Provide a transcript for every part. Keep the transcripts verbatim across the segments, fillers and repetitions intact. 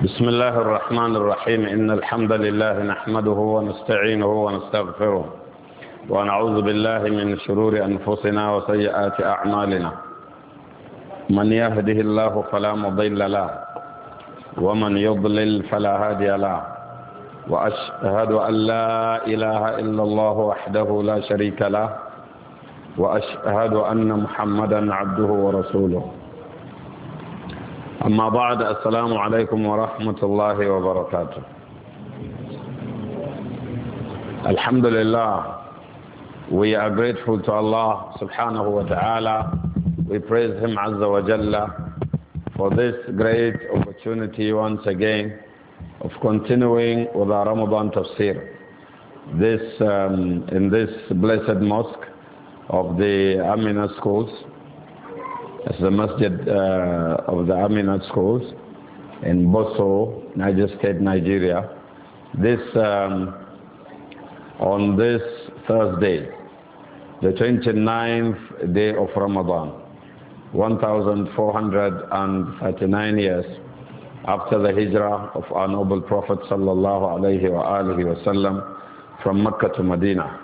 بسم الله الرحمن الرحيم إن الحمد لله نحمده ونستعينه ونستغفره ونعوذ بالله من شرور أنفسنا وسيئات أعمالنا من يهده الله فلا مضل له ومن يضلل فلا هادي له وأشهد أن لا إله إلا الله وحده لا شريك له وأشهد أن محمدا عبده ورسوله أما بعد السلام عليكم ورحمة الله وبركاته. Alhamdulillah, we are grateful to Allah subhanahu wa ta'ala. We praise Him Azza wa Jalla for this great opportunity once again of continuing with our Ramadan tafsir. This, um, in this blessed mosque of the Amina schools. It's the masjid uh, of the Amina schools in Boso, Niger State, Nigeria. This, um, on this Thursday, the twenty-ninth day of Ramadan, one thousand four hundred thirty-nine years after the hijrah of our noble Prophet sallallahu alayhi wa alihi wa sallam from Mecca to Medina.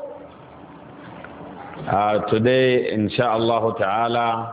Uh, today, insha'Allah ta'ala,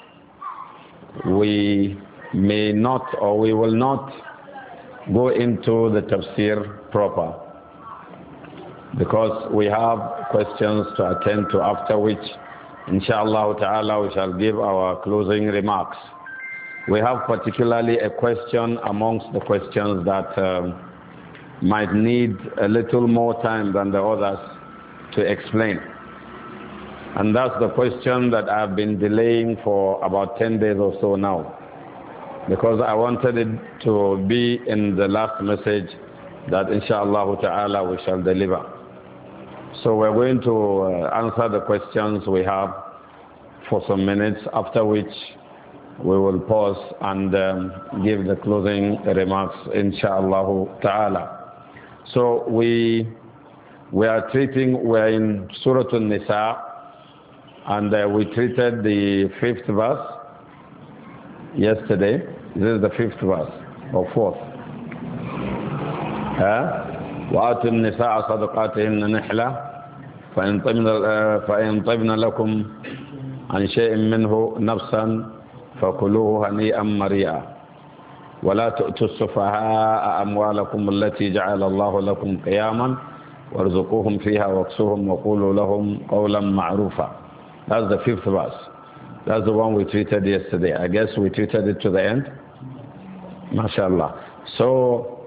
we may not or we will not go into the tafsir proper because we have questions to attend to, after which, insha'Allah ta'ala, we shall give our closing remarks. We have particularly a question amongst the questions that um, might need a little more time than the others to explain. And that's the question that I've been delaying for about ten days or so now, because I wanted it to be in the last message that insha'Allah ta'ala we shall deliver. So we're going to uh, answer the questions we have for some minutes, after which we will pause and um, give the closing remarks insha'Allah ta'ala. So we, we are treating, we're in Surah An-Nisa, and uh, we treated the fifth verse yesterday. This is the fifth verse, or fourth. وَآتُوا النِّسَاءَ صَدَقَاتِهِنَّ نِحْلَةً فَإِنْ طِبْنَ لَكُمْ عَنْ شَيْءٍ مِّنْهُ نَفْسًا فَكُلُوهُ هَنِيئًا مَرِيئًا وَلَا تُؤْتُوا السُّفَهَاءَ أَمْوَالَكُمُ الَّتِي جَعَلَ اللَّهُ لَكُمْ قِيَامًا وَارْزُقُوهُمْ فِيهَا وَاكْسُوهُمْ وَقُولُوا لَهُمْ قَوْلًا مَعْرُوفًا. That's the fifth verse. That's the one we treated yesterday. I guess we treated it to the end. MashaAllah. So,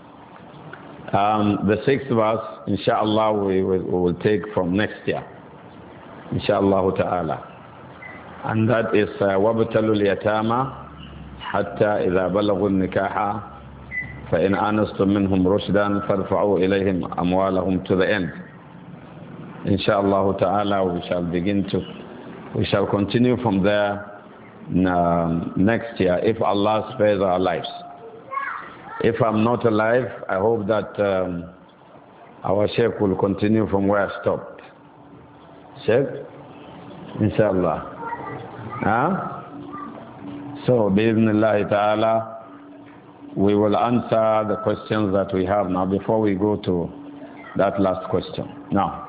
um, the sixth verse, inshallah, we will, we will take from next year. Inshallah ta'ala. And that is, وَابْتَلُوا الْيَتَامَى حَتَّى إِذَا بَلَغُوا النِّكَاحَ فَإِنْ آنَسْتُم مِّنْهُمْ رُشْدًا فَارْفَعُوا إِلَيْهِمْ أَمْوَالَهُمْ to the end. Inshallah ta'ala, we shall begin to, we shall continue from there um, next year, if Allah spares our lives. If I'm not alive, I hope that um, our Sheikh will continue from where I stopped. Sheikh? Inshallah. Huh? So, bi'idhnillahi ta'ala, we will answer the questions that we have now before we go to that last question. Now.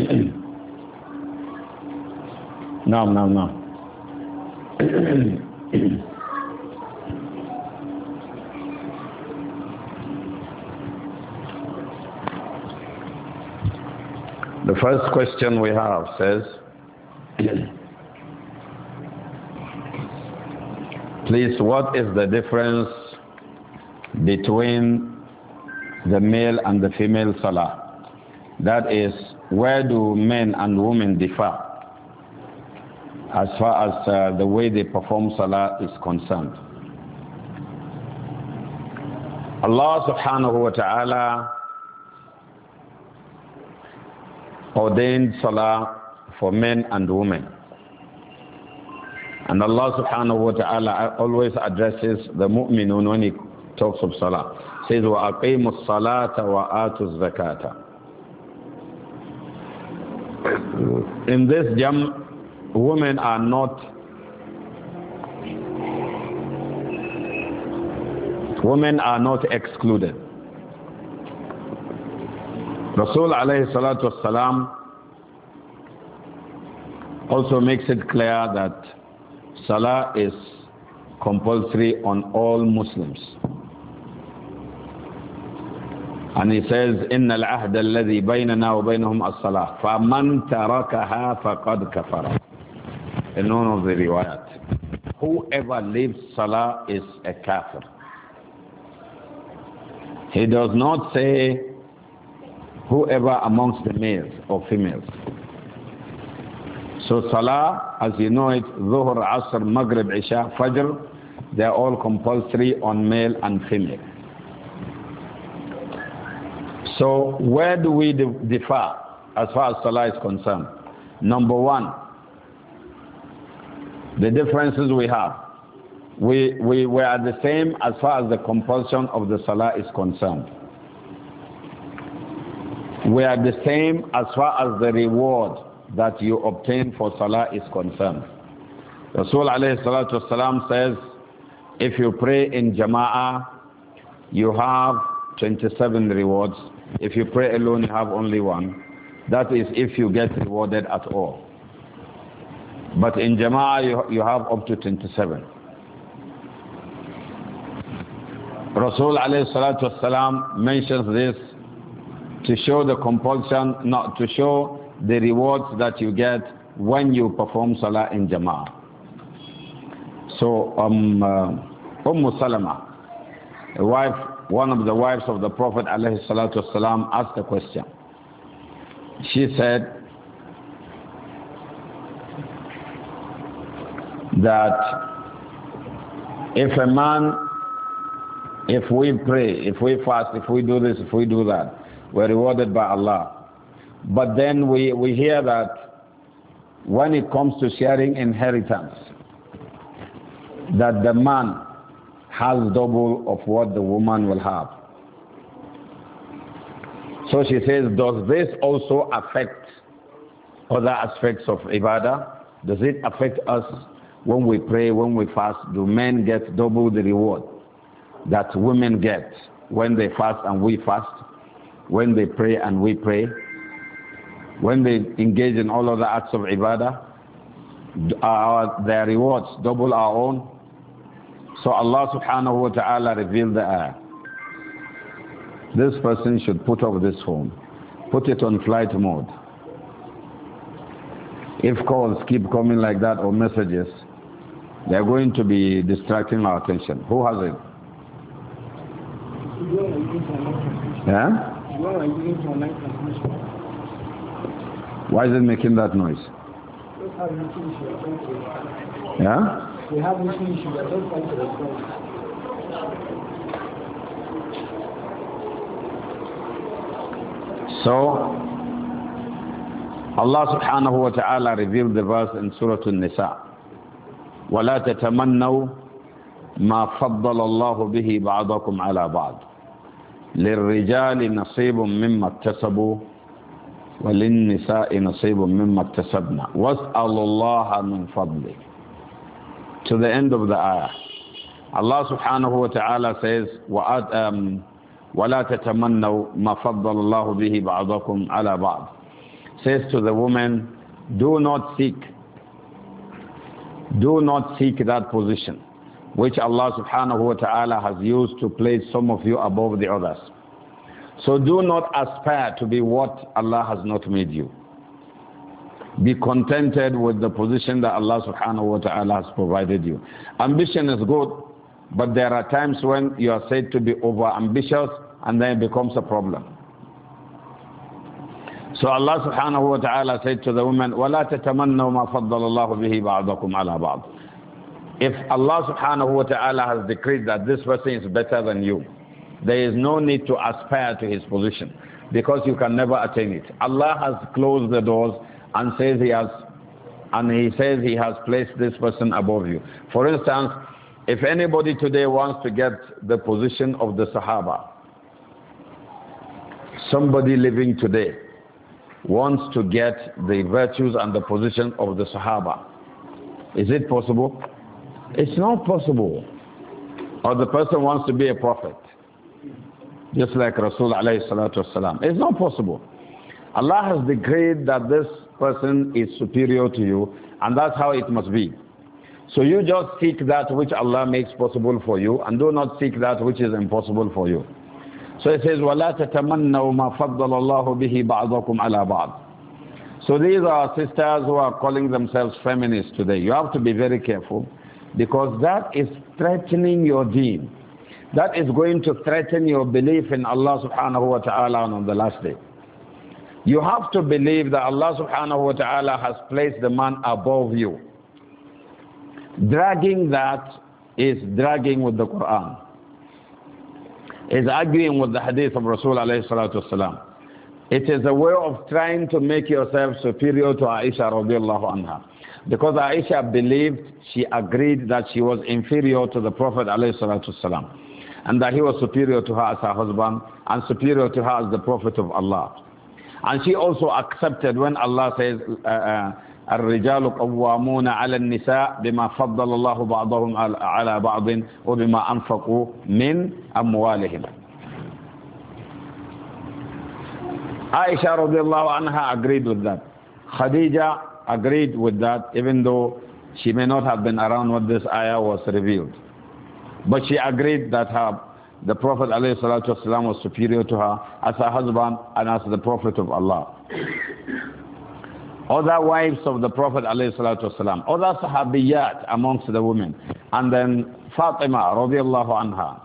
No, no, no. The first question we have says, please, what is the difference between the male and the female salah? That is, where do men and women differ as far as uh, the way they perform salah is concerned? Allah subhanahu wa ta'ala ordained salah for men and women. And Allah subhanahu wa ta'ala always addresses the mu'minun when he talks of salah. He says, وَأَقِيمُوا الصَّلَاةَ وَآتُوا الزَّكَاةَ. In this jam, women are not Women are not excluded. Rasul alayhi salatu wasalam also makes it clear that Salah is compulsory on all Muslims. And he says, إِنَّ الْعَهْدَ الَّذِي بَيْنَنَا وَبَيْنَهُمْ الصَّلَاةِ فَمَنْ تَرَكَهَا فَقَدْ كَفَرَ. In none of the riwayat. Whoever leaves Salah is a kafir. He does not say whoever amongst the males or females. So Salah, as you know it, Dhuhr, Asr, Maghrib, Isha, Fajr, they are all compulsory on male and female. So where do we differ as far as Salah is concerned? Number one, the differences we have. We, we were the same as far as the compulsion of the Salah is concerned. We are the same as far as the reward that you obtain for Salah is concerned. Rasul alayhi salatu wasalam says, if you pray in Jama'ah, you have twenty-seven rewards. If you pray alone, you have only one. That is if you get rewarded at all. But in Jama'ah, you, you have up to twenty-seven. Rasul alayhi salatu wasalam mentions this to show the compulsion, not to show the rewards that you get when you perform Salah in Jama'ah. So, um, uh, Umm Salama, a wife, one of the wives of the Prophet alayhi salatu wasalam, asked a question. She said that if a man, if we pray, if we fast, if we do this, if we do that, we're rewarded by Allah. But then we, we hear that when it comes to sharing inheritance, that the man has double of what the woman will have. So she says, does this also affect other aspects of ibadah? Does it affect us when we pray, when we fast? Do men get double the reward that women get when they fast and we fast? When they pray and we pray? When they engage in all other acts of ibadah? Are their rewards double our own? So Allah subhanahu wa ta'ala revealed the ayah. This person should put off this phone. Put it on flight mode. If calls keep coming like that or messages, they're going to be distracting our attention. Who has it? Yeah? Why is it making that noise? Yeah? We have this issue that don't come to respond. So, Allah subhanahu wa ta'ala revealed the verse in Surah An-Nisa. وَلَا تَتَمَنَّوْا مَا فَضَّلَ اللَّهُ بِهِ بَعْضَكُمْ عَلَى بَعْضٍ لِلرِّجَالِ نَصِيبٌ مِّمَّا اكْتَسَبُوا وَلِلنِّسَاءِ نَصِيبٌ مِّمَّا اكْتَسَبْنَا وَاسْأَلُوا اللَّهَ مِنْ فَضْلِهِ. To the end of the ayah. Allah subhanahu wa ta'ala says, وَلَا تَتَمَنَّوْا مَا فَضَّلَ اللَّهُ بِهِ بَعْضَكُمْ عَلَى بَعْضٍ. Says to the woman, do not seek, do not seek that position which Allah subhanahu wa ta'ala has used to place some of you above the others. So do not aspire to be what Allah has not made you. Be contented with the position that Allah subhanahu wa ta'ala has provided you. Ambition is good, but there are times when you are said to be over ambitious and then it becomes a problem. So Allah subhanahu wa ta'ala said to the woman, وَلَا تَتَمَنَّوْا مَا فَضَّلَ اللَّهُ بِهِ بَعْضَكُمْ عَلَى بَعْضٍ. If Allah subhanahu wa ta'ala has decreed that this person is better than you, there is no need to aspire to his position because you can never attain it. Allah has closed the doors and says he has, and he says he has placed this person above you. For instance, if anybody today wants to get the position of the Sahaba, somebody living today wants to get the virtues and the position of the Sahaba, is it possible? It's not possible. Or the person wants to be a prophet, just like Rasul alayhi salatu wasalam. It's not possible. Allah has decreed that this person is superior to you, and that's how it must be. So you just seek that which Allah makes possible for you, and do not seek that which is impossible for you. So it says, وَلَا تَتَمَنَّوْا مَا فَضَّلَ اللَّهُ بِهِ بَعْضَكُمْ عَلَى بَعْضٍ. So these are sisters who are calling themselves feminists today. You have to be very careful, because that is threatening your deen. That is going to threaten your belief in Allah subhanahu wa ta'ala on the last day. You have to believe that Allah subhanahu wa ta'ala has placed the man above you. Dragging that is dragging with the Quran. Is arguing with the hadith of Rasul alayhi salatu wasalam. It is a way of trying to make yourself superior to Aisha radiallahu anha. Because Aisha believed, she agreed that she was inferior to the Prophet alayhi salatu wasalam. And that he was superior to her as her husband and superior to her as the Prophet of Allah. And she also accepted when Allah says, الرجال قوامون على النساء بما فضل الله بعضهم على بعض وبما أنفقوا من أموالهم. Aisha radiallahu anha agreed with that. Khadija agreed with that, even though she may not have been around when this ayah was revealed. But she agreed that her, the Prophet alayhi salatu wasalam was superior to her as her husband and as the Prophet of Allah. Other wives of the Prophet alayhi salatu wasalam, other sahabiyat amongst the women, and then Fatima radiallahu anha.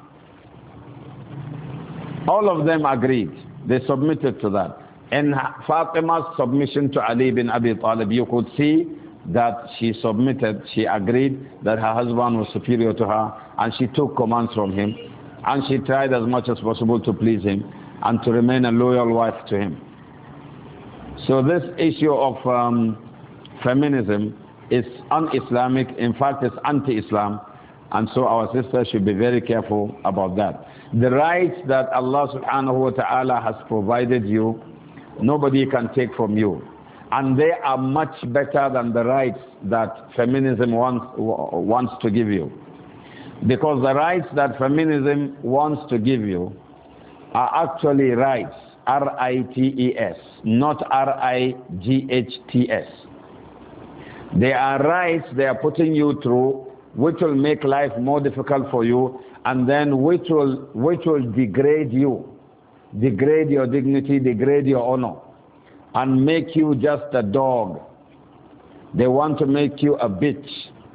All of them agreed. They submitted to that. In Fatima's submission to Ali bin Abi Talib, you could see that she submitted, she agreed that her husband was superior to her, and she took commands from him, and she tried as much as possible to please him and to remain a loyal wife to him. So this issue of um, feminism is un-Islamic. In fact, it's anti-Islam, and so our sisters should be very careful about that. The rights that Allah subhanahu wa ta'ala has provided you, nobody can take from you. And they are much better than the rights that feminism wants, wants to give you. Because the rights that feminism wants to give you are actually rights, R I T E S, not R I G H T S. They are rights they are putting you through, which will make life more difficult for you, and then which will, which will degrade you, degrade your dignity, degrade your honor, and make you just a dog. They want to make you a bitch.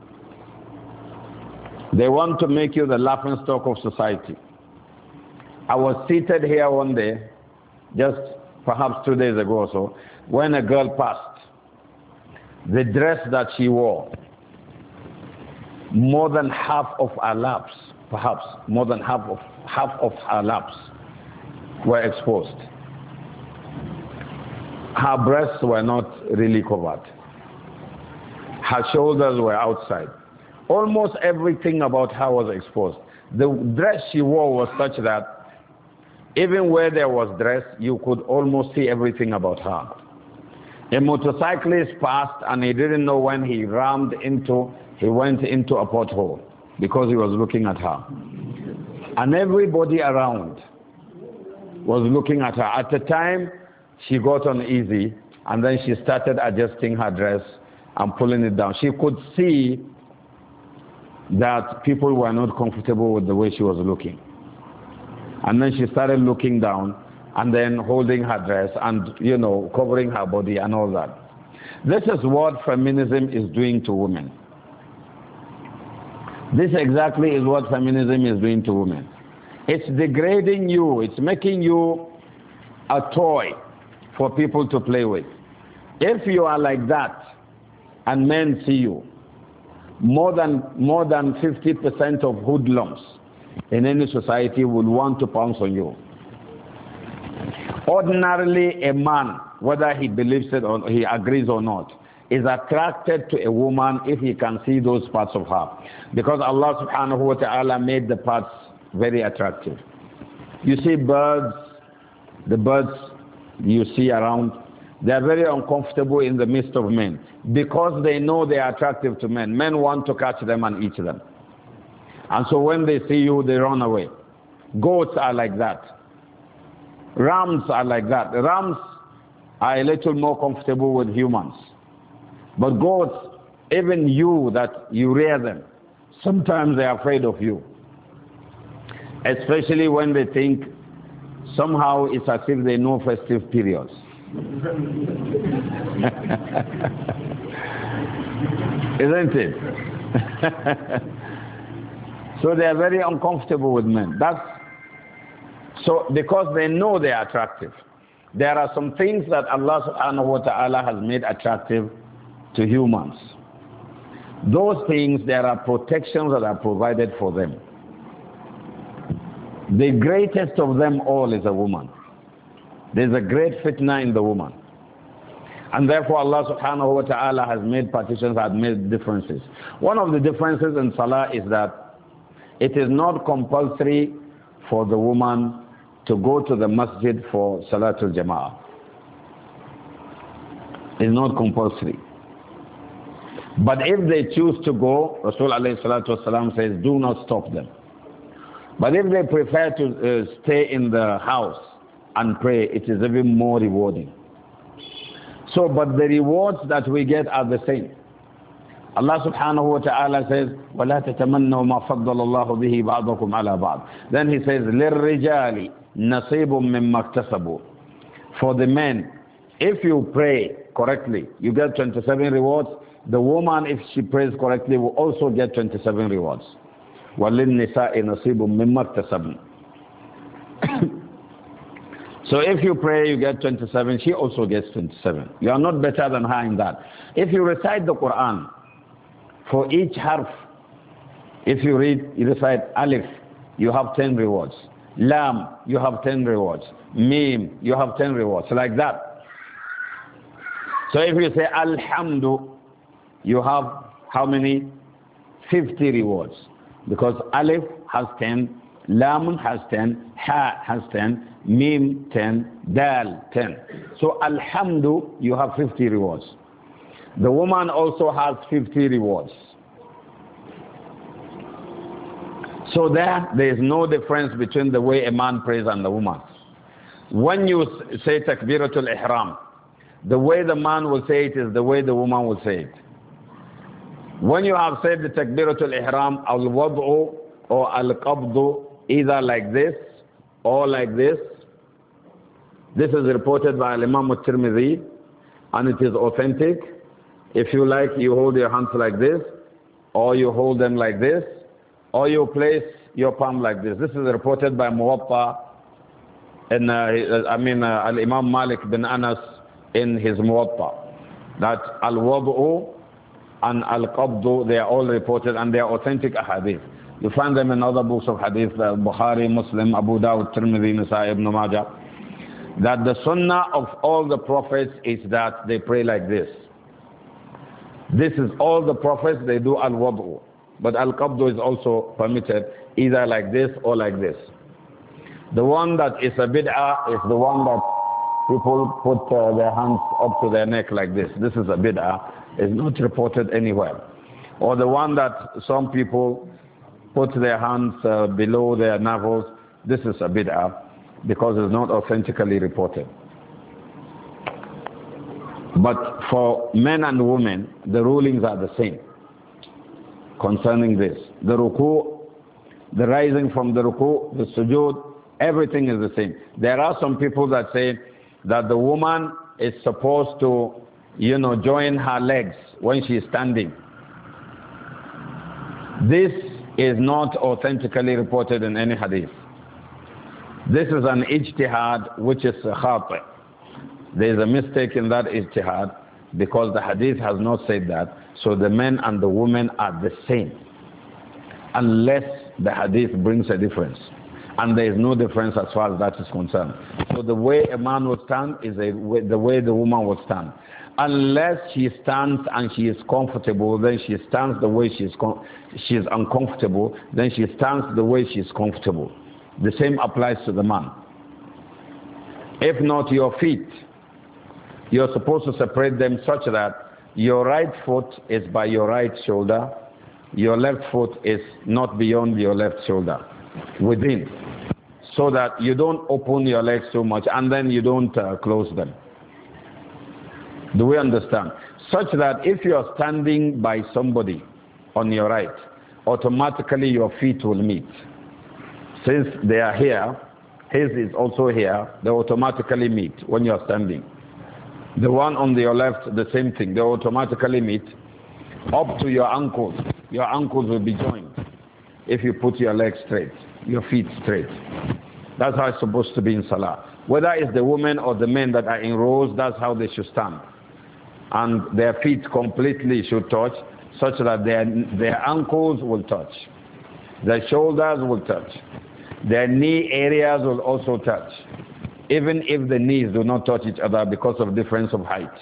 They want to make you the laughingstock of society. I was seated here one day, just perhaps two days ago or so, when a girl passed. The dress that she wore, more than half of her laps, perhaps more than half of half of her laps were exposed. Her breasts were not really covered. Her shoulders were outside. Almost everything about her was exposed. The dress she wore was such that even where there was dress, you could almost see everything about her. A motorcyclist passed and he didn't know when he rammed into, he went into a pothole because he was looking at her. And everybody around was looking at her. At the time, she got uneasy and then she started adjusting her dress and pulling it down. She could see that people were not comfortable with the way she was looking. And then she started looking down and then holding her dress and, you know, covering her body and all that. This is what feminism is doing to women. This exactly is what feminism is doing to women. It's degrading you. It's making you a toy for people to play with. If you are like that and men see you, more than, more than fifty percent of hoodlums in any society will want to pounce on you. Ordinarily, a man, whether he believes it or he agrees or not, is attracted to a woman if he can see those parts of her. Because Allah subhanahu wa ta'ala made the parts very attractive. You see birds, the birds you see around, they are very uncomfortable in the midst of men because they know they are attractive to men. Men want to catch them and eat them. And so when they see you, they run away. Goats are like that. Rams are like that. The rams are a little more comfortable with humans. But goats, even you that you rear them, sometimes they are afraid of you. Especially when they think somehow it's as if they know festive periods. Isn't it? So they are very uncomfortable with men. That's so because they know they are attractive. There are some things that Allah subhanahu wa ta'ala has made attractive to humans. Those things, there are protections that are provided for them. The greatest of them all is a woman. There's a great fitna in the woman. And therefore Allah subhanahu wa ta'ala has made partitions, has made differences. One of the differences in salah is that it is not compulsory for the woman to go to the masjid for Salatul Jama'ah. It's not compulsory. But if they choose to go, Rasul alayhi salatu wasalam says, do not stop them. But if they prefer to uh, stay in the house and pray, it is even more rewarding. So, but the rewards that we get are the same. Allah subhanahu wa ta'ala says, وَلَا تَتَمَنَّوْا مَا فَضَّلَ اللَّهُ بِهِ بَعْضَكُمْ عَلَى بَعْضٍ. Then he says, لِلرِّجَالِ نَصِيبٌ مِّمَّا اكْتَسَبُوا. For the men, if you pray correctly, you get twenty-seven rewards. The woman, if she prays correctly, will also get twenty-seven rewards. وَلِلنِّسَاءِ نَصِيبٌ مِّمَّا اكْتَسَبْنَ. So if you pray, you get twenty-seven, she also gets twenty-seven. You are not better than her in that. If you recite the Quran, for each harf, if you read, you recite alif, you have ten rewards. Lam, you have ten rewards. Mim, you have ten rewards. Like that. So if you say alhamdu, you have how many? fifty rewards. Because alif has ten, lam has ten, ha has ten, mim ten, dal ten. So alhamdu, you have fifty rewards. The woman also has fifty rewards. So there, there is no difference between the way a man prays and the woman. When you say takbiratul ihram, the way the man will say it is the way the woman will say it. When you have said the takbiratul ihram, al-wad'u or al-qabdu, either like this or like this. This is reported by Imam al-Tirmidhi and it is authentic. If you like, you hold your hands like this, or you hold them like this, or you place your palm like this. This is reported by Muwatta, and uh, I mean uh, Al-Imam Malik bin Anas in his Muwatta. That Al-Wad'u and Al-Qabdu, they are all reported and they are authentic ahadith. You find them in other books of hadith, uh, Bukhari, Muslim, Abu Dawud, Tirmidhi, Nasa'i, Ibn Majah. That the sunnah of all the prophets is that they pray like this. This is all the prophets, they do al-wad'u. But al-qabdu is also permitted, either like this or like this. The one that is a bid'ah is the one that people put uh, their hands up to their neck like this. This is a bid'ah. It's not reported anywhere. Or the one that some people put their hands uh, below their navels. This is a bid'ah because it's not authentically reported. But for men and women, the rulings are the same concerning this. The ruku, the rising from the ruku, the sujood, everything is the same. There are some people that say that the woman is supposed to, you know, join her legs when she is standing. This is not authentically reported in any hadith. This is an ijtihad which is khati'. There is a mistake in that ijtihad because the hadith has not said that. So the men and the women are the same unless the hadith brings a difference. And there is no difference as far as that is concerned. So the way a man would stand is a way, the way the woman would stand. Unless she stands and she is comfortable, then she stands the way she is, she is uncomfortable, then she stands the way she is comfortable. The same applies to the man. If not, your feet, you're supposed to separate them such that your right foot is by your right shoulder your left foot is not beyond your left shoulder, within, so that you don't open your legs too much and then you don't uh, close them. Do we understand? Such that if you are standing by somebody on your right, automatically your feet will meet. Since they are here, his is also here, they automatically meet when you are standing. The one on your left, the same thing, they automatically meet up to your ankles. Your ankles will be joined if you put your legs straight, your feet straight. That's how it's supposed to be in Salah. Whether it's the women or the men that are in rows, that's how they should stand. And their feet completely should touch, such that their, their ankles will touch. Their shoulders will touch. Their knee areas will also touch. Even if the knees do not touch each other because of difference of height.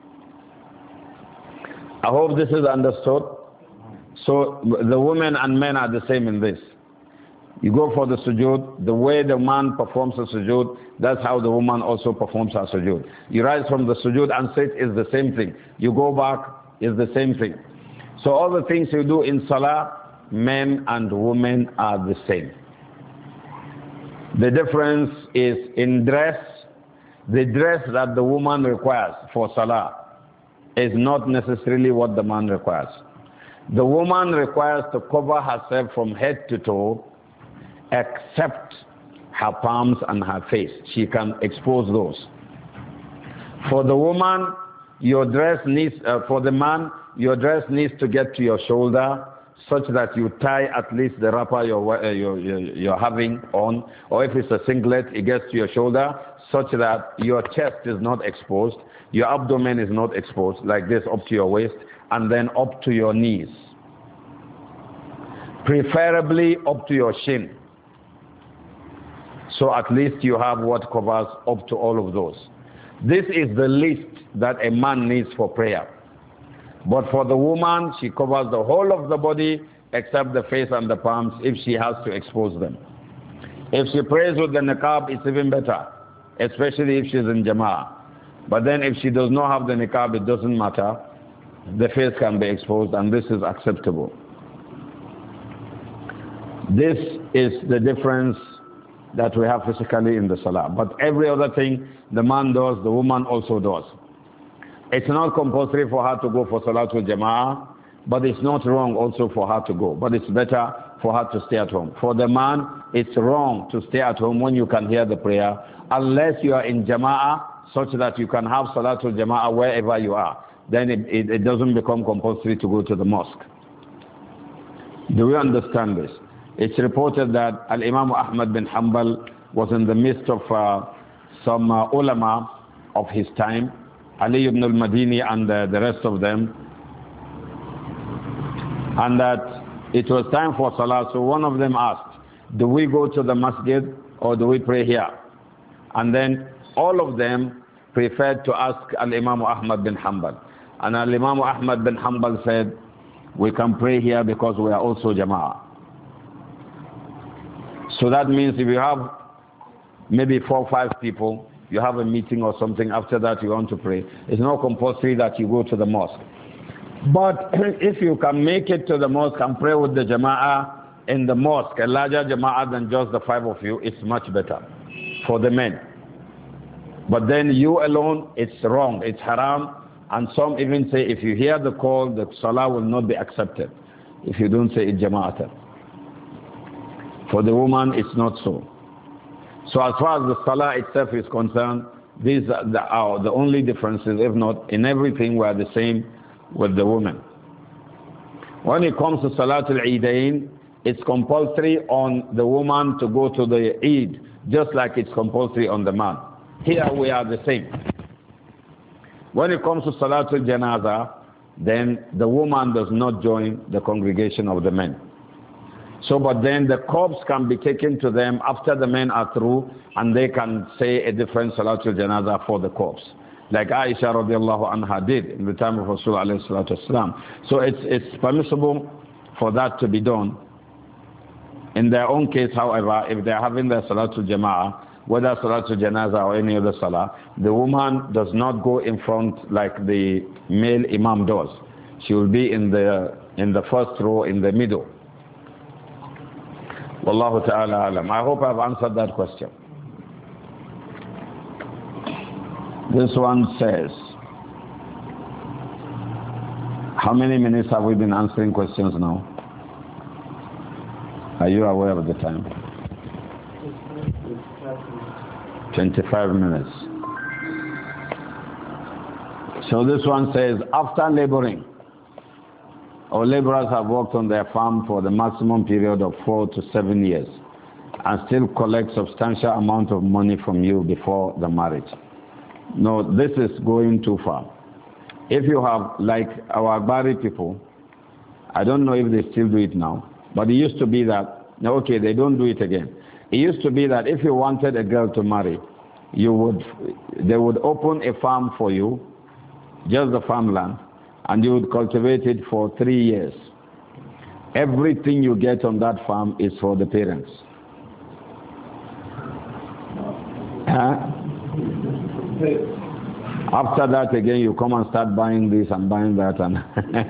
I hope this is understood. So the women and men are the same in this. You go for the sujood, the way the man performs the sujood, that's how the woman also performs her sujood. You rise from the sujood and sit is the same thing. You go back is the same thing. So all the things you do in Salah, men and women are the same. The difference is in dress. The dress that the woman requires for Salah is not necessarily what the man requires. The woman requires to cover herself from head to toe, except her palms and her face. She can expose those. For the woman, your dress needs, uh, for the man, your dress needs to get to your shoulder, such that you tie at least the wrapper you're, uh, you're, you're, you're having on, or if it's a singlet, it gets to your shoulder, such that your chest is not exposed, your abdomen is not exposed, like this, up to your waist, and then up to your knees. Preferably up to your shin. So at least you have what covers up to all of those. This is the least that a man needs for prayer. But for the woman, she covers the whole of the body except the face and the palms if she has to expose them. If she prays with the niqab, it's even better, especially if she's in jama'ah. But then if she does not have the niqab, it doesn't matter. The face can be exposed and this is acceptable. This is the difference that we have physically in the salah. But every other thing the man does, the woman also does. It's not compulsory for her to go for Salatul Jama'ah, but it's not wrong also for her to go. But it's better for her to stay at home. For the man, it's wrong to stay at home when you can hear the prayer, unless you are in Jama'ah, such that you can have Salatul Jama'ah wherever you are. Then it, it, it doesn't become compulsory to go to the mosque. Do we understand this? It's reported that Al-Imam Ahmad bin Hanbal was in the midst of uh, some uh, ulama of his time, Ali ibn al-Madini and uh, the rest of them, and that it was time for Salah. So one of them asked, do we go to the masjid or do we pray here? And then all of them preferred to ask Al-Imam Ahmad bin Hanbal. And Al-Imam Ahmad bin Hanbal said, we can pray here because we are also Jama'ah. So that means if you have maybe four or five people, you have a meeting or something, after that you want to pray, it's not compulsory that you go to the mosque. But if you can make it to the mosque and pray with the jama'ah in the mosque, a larger jama'ah than just the five of you, it's much better for the men. But then you alone, it's wrong, it's haram, and some even say if you hear the call, the salah will not be accepted if you don't say it jama'atan. For the woman, it's not so. So as far as the salah itself is concerned, these are the, are the only differences. If not, in everything we are the same with the woman. When it comes to Salatul Eidain, it's compulsory on the woman to go to the Eid, just like it's compulsory on the man. Here we are the same. When it comes to Salatul Janazah, then the woman does not join the congregation of the men. So, but then the corpse can be taken to them after the men are through, and they can say a different Salatul Janazah for the corpse. Like Aisha radiallahu anha did in the time of Rasul alayhi salatu wasalam. So it's, it's permissible for that to be done. In their own case, however, if they're having their Salatul Jama'ah, whether Salatul Janazah or any other Salah, the woman does not go in front like the male Imam does. She will be in the in the first row in the middle. Wallahu ta'ala alam. I hope I've answered that question. This one says, how many minutes have we been answering questions now? Are you aware of the time? twenty-five minutes. So this one says, after laboring, our laborers have worked on their farm for the maximum period of four to seven years and still collect substantial amount of money from you before the marriage. No, this is going too far. If you have, like our Bari people, I don't know if they still do it now, but it used to be that, okay, they don't do it again. It used to be that if you wanted a girl to marry, you would, they would open a farm for you, just the farmland, and you would cultivate it for three years. Everything you get on that farm is for the parents. Huh? After that, again, you come and start buying this and buying that. and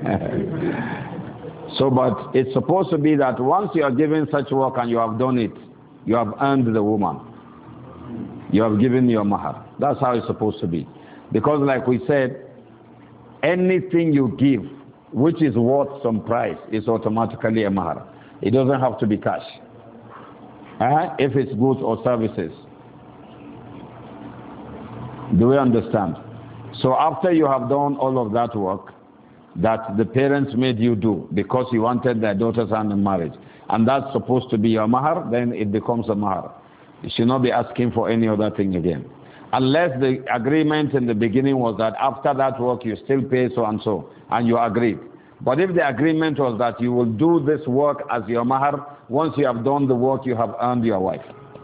So, but it's supposed to be that once you are given such work and you have done it, you have earned the woman. You have given your mahar. That's how it's supposed to be. Because like we said, anything you give which is worth some price is automatically a mahar. It doesn't have to be cash. Uh, if it's goods or services. Do we understand? So after you have done all of that work that the parents made you do because you wanted their daughter's hand in marriage, and that's supposed to be your mahar, then it becomes a mahar. You should not be asking for any other thing again. Unless the agreement in the beginning was that after that work you still pay so and so, and you agreed. But if the agreement was that you will do this work as your mahar, once you have done the work you have earned your wife.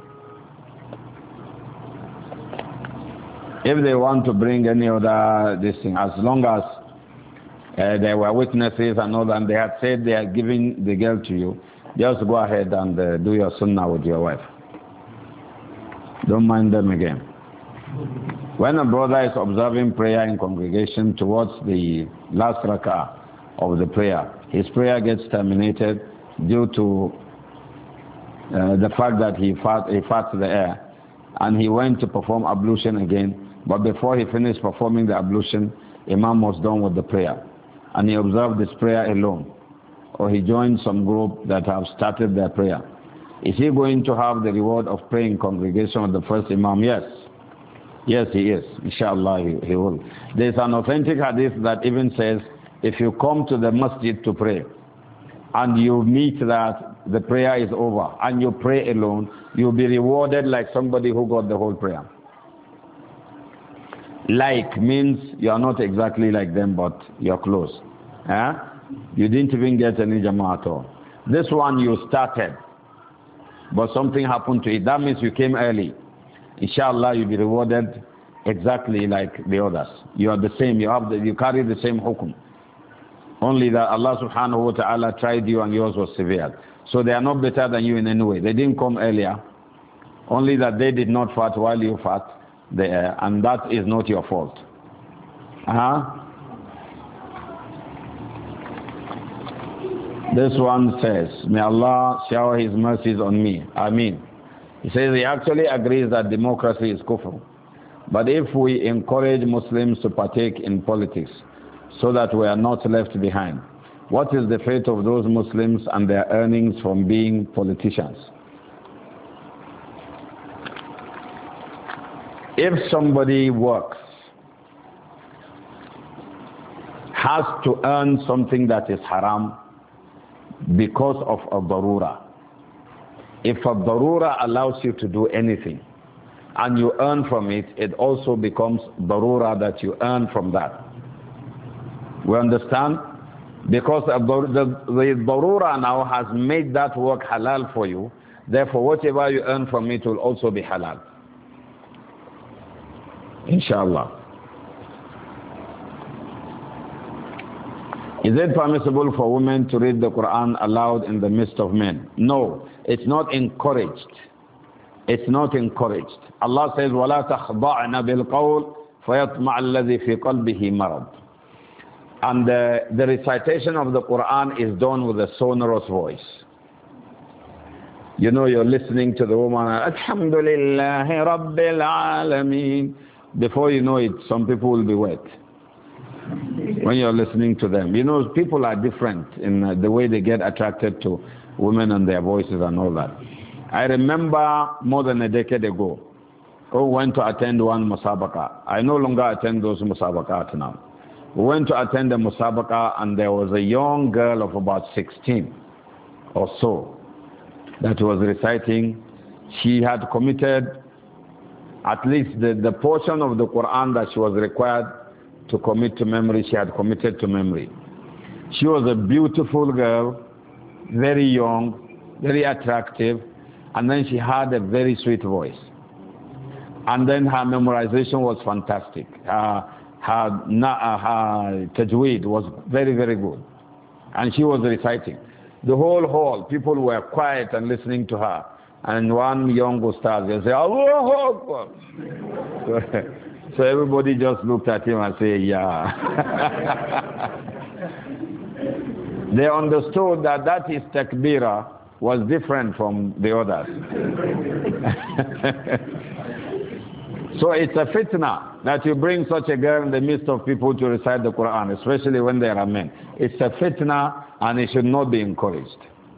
If they want to bring any other this thing, as long as uh, there were witnesses and all that, and they had said they are giving the girl to you, just go ahead and uh, do your sunnah with your wife. Don't mind them again. When a brother is observing prayer in congregation towards the last rak'ah of the prayer, his prayer gets terminated due to uh, the fact that he fart, he farts the air, and he went to perform ablution again. But before he finished performing the ablution, Imam was done with the prayer. And he observed this prayer alone. Or he joined some group that have started their prayer. Is he going to have the reward of praying congregation with the first Imam? Yes. Yes, he is. Inshallah, he, he will. There's an authentic hadith that even says, if you come to the masjid to pray, and you meet that the prayer is over, and you pray alone, you'll be rewarded like somebody who got the whole prayer. Like means you are not exactly like them, but you're close. Eh? You didn't even get any jama'ah at all. This one you started, but something happened to it. That means you came early. Inshallah, you'll be rewarded exactly like the others. You are the same. You have the, you carry the same hukum. Only that Allah subhanahu wa ta'ala tried you and yours was severe. So they are not better than you in any way. They didn't come earlier. Only that they did not fast while you fast. There, and that is not your fault. Uh-huh. This one says, may Allah shower His mercies on me. Ameen. He says he actually agrees that democracy is kufr. But if we encourage Muslims to partake in politics so that we are not left behind, what is the fate of those Muslims and their earnings from being politicians? If somebody works, has to earn something that is haram because of a darura. If a darura allows you to do anything and you earn from it, it also becomes darura that you earn from that. We understand? Because the, the, the darura now has made that work halal for you. Therefore, whatever you earn from it will also be halal. Inshallah. Is it permissible for women to read the Quran aloud in the midst of men? No, it's not encouraged. It's not encouraged. Allah says, وَلَا تَخْضَعْنَ بِالْقَوْلِ فَيَطْمَعَ الَّذِي فِي قَلْبِهِ مَرَضٍ. And the, the recitation of the Quran is done with a sonorous voice. You know, you're listening to the woman, Alhamdulillah, Rabbil Alameen. Before you know it, some people will be wet when you're listening to them. You know, people are different in the way they get attracted to women and their voices and all that. I remember more than a decade ago, I went to attend one musabaqah. I no longer attend those musabaqahs now. We went to attend a musabaqah, and there was a young girl of about sixteen or so that was reciting. She had committed at least the, the portion of the Quran that she was required to commit to memory, she had committed to memory. She was a beautiful girl, very young, very attractive, and then she had a very sweet voice. And then her memorization was fantastic. Her, her, her tajweed was very, very good. And she was reciting. The whole hall, people were quiet and listening to her. And one young ustaz, they say, Allahu Akbar. So, so everybody just looked at him and said, yeah. They understood that that his takbirah was different from the others. So it's a fitna that you bring such a girl in the midst of people to recite the Quran, especially when there are men. It's a fitna and it should not be encouraged.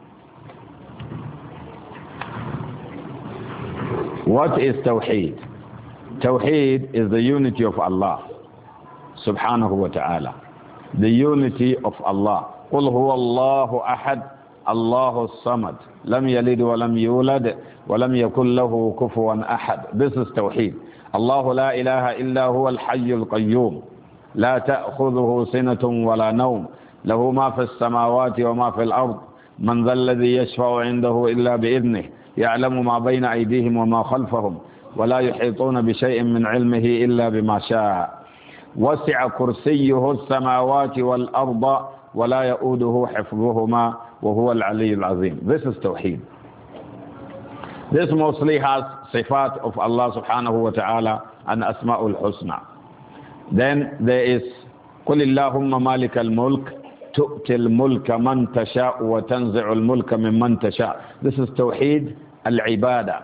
What is Tawheed? Tawheed is the unity of Allah subhanahu wa ta'ala. The unity of Allah. قُلْ هُوَ اللَّهُ أَحَدٌ اللَّهُ الصَّمَدُ لَمْ يَلِدْ وَلَمْ يُولَدْ وَلَمْ يَكُنْ لَهُ كُفُوًا أَحَدٌ. This is Tawheed. الله لا إله إلا هو الحي القيوم لا تأخذه سنة ولا نوم له ما في السماوات وما في الأرض من ذا الذي يشفع عنده إلا بإذنه يعلم ما بين أيديهم وما خلفهم ولا يحيطون بشيء من علمه إلا بما شاء وسع كرسيه السماوات والأرض ولا يؤوده حفظهما وهو العلي العظيم. This is Tawheed. This mostly has sifat of Allah subhanahu wa ta'ala and asma'ul husna. Then there is قُلِ اللَّهُمَّ مَالِكَ الْمُلْكِ تُؤْتِ الْمُلْكَ مَنْ تَشَاءُ وَتَنْزِعُ الْمُلْكَ مِمَّنْ تَشَاءُ. This is Tawheed al-Ibadah.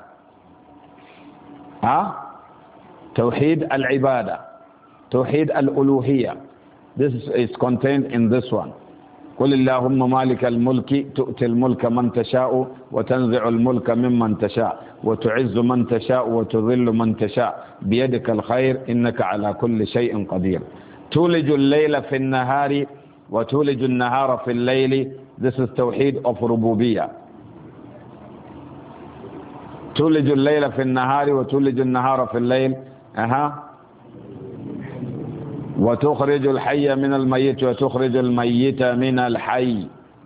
Huh? Tawheed al-Ibadah. Tawheed al-Uluhiyah. This is contained in this one. قل اللهم مالك الملك تؤتي الملك من تشاء وتنزع الملك ممن تشاء وتعز من تشاء وتذل من تشاء بيدك الخير إنك على كل شيء قدير تولج الليل في النهار وتولج النهار في الليل. This is توحيد of ربوبية. تولج الليل في النهار وتولج النهار في الليل. أها. وتخرج الحي من الميت وتخرج الميت من الحي.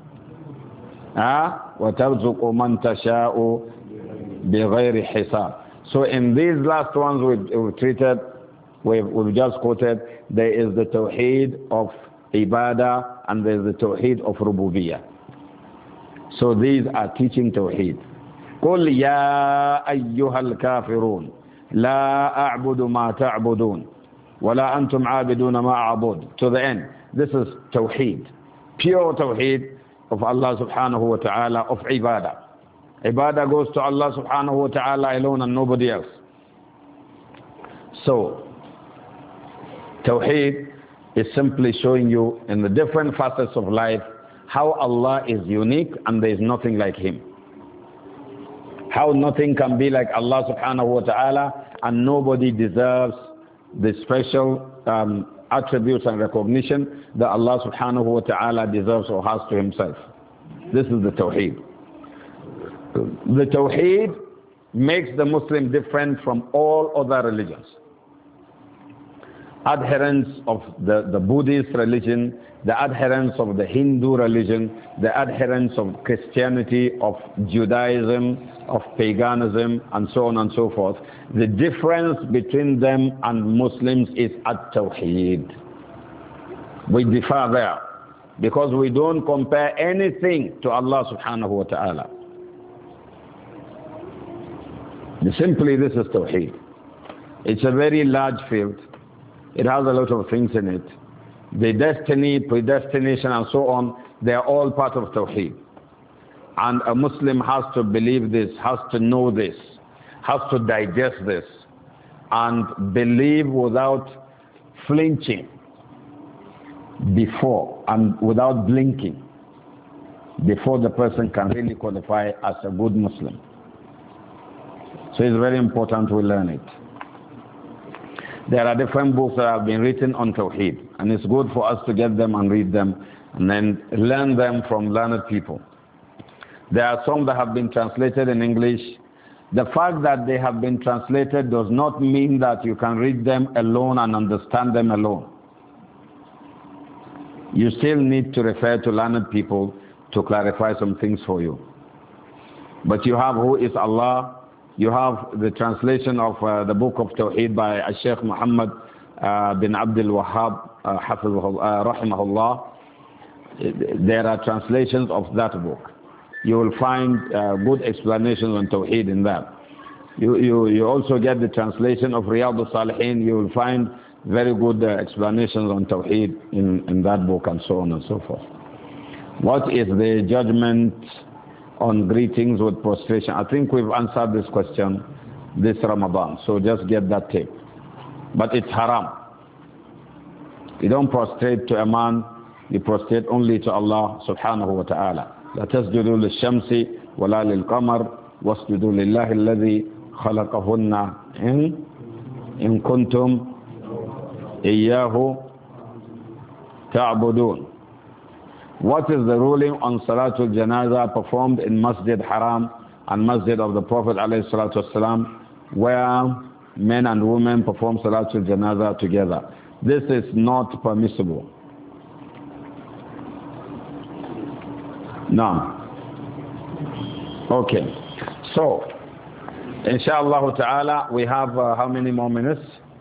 ها وترزق من تشاء بغير حساب. So in these last ones we've, we've treated, we've, we've just quoted, there is the Tawheed of Ibadah and there is the Tawheed of Rububiyyah. So these are teaching Tawheed. قل يا أيها الكافرون لا أعبد ما تعبدون وَلَا أَنْتُمْ عَابِدُونَ مَا أَعْبُدُ. To the end. This is Tawheed. Pure Tawheed of Allah subhanahu wa ta'ala, of Ibadah. Ibadah goes to Allah subhanahu wa ta'ala alone and nobody else. So, Tawheed is simply showing you in the different facets of life how Allah is unique and there is nothing like Him. How nothing can be like Allah subhanahu wa ta'ala and nobody deserves the special um, attributes and recognition that Allah subhanahu wa ta'ala deserves or has to Himself. This is the Tawheed. The Tawheed makes the Muslim different from all other religions. Adherents of the, the Buddhist religion, the adherents of the Hindu religion, the adherents of Christianity, of Judaism, of paganism, and so on and so forth. The difference between them and Muslims is at-Tawheed. We differ there because we don't compare anything to Allah subhanahu wa ta'ala. Simply, this is Tawheed. It's a very large field. It has a lot of things in it. the destiny, predestination, and so on, they are all part of Tawheed. And a Muslim has to believe this, has to know this, has to digest this, and believe without flinching before and without blinking before the person can really qualify as a good Muslim. So it's very important we learn it. There are different books that have been written on Tawheed, and it's good for us to get them and read them and then learn them from learned people. There are some that have been translated in English. The fact that they have been translated does not mean that you can read them alone and understand them alone. You still need to refer to learned people to clarify some things for you. But you have who is Allah. You have the translation of uh, the book of Tawheed by Sheikh Muhammad uh, bin Abdul Wahhab, uh, uh, rahimahullah. There are translations of that book. You will find uh, good explanations on Tawheed in that. You, you, you also get the translation of Riyadh al-Salihin. You will find very good uh, explanations on Tawheed in, in that book, and so on and so forth. What is the judgment on greetings with prostration? I think we've answered this question this Ramadan, so just get that tape. But it's haram. You don't prostrate to a man, you prostrate only to Allah subhanahu wa ta'ala. لا تسجدوا للشمس ولا للقمر واسجدوا لله الذي خلقهن إن إن كنتم إياه تعبدون. What is the ruling on Salatul Janazah performed in Masjid Haram and Masjid of the Prophet alayhi salatu wasalam, where men and women perform Salatul Janazah together? This is not permissible. No. Okay. So, inshallah ta'ala, we have uh, how many more minutes?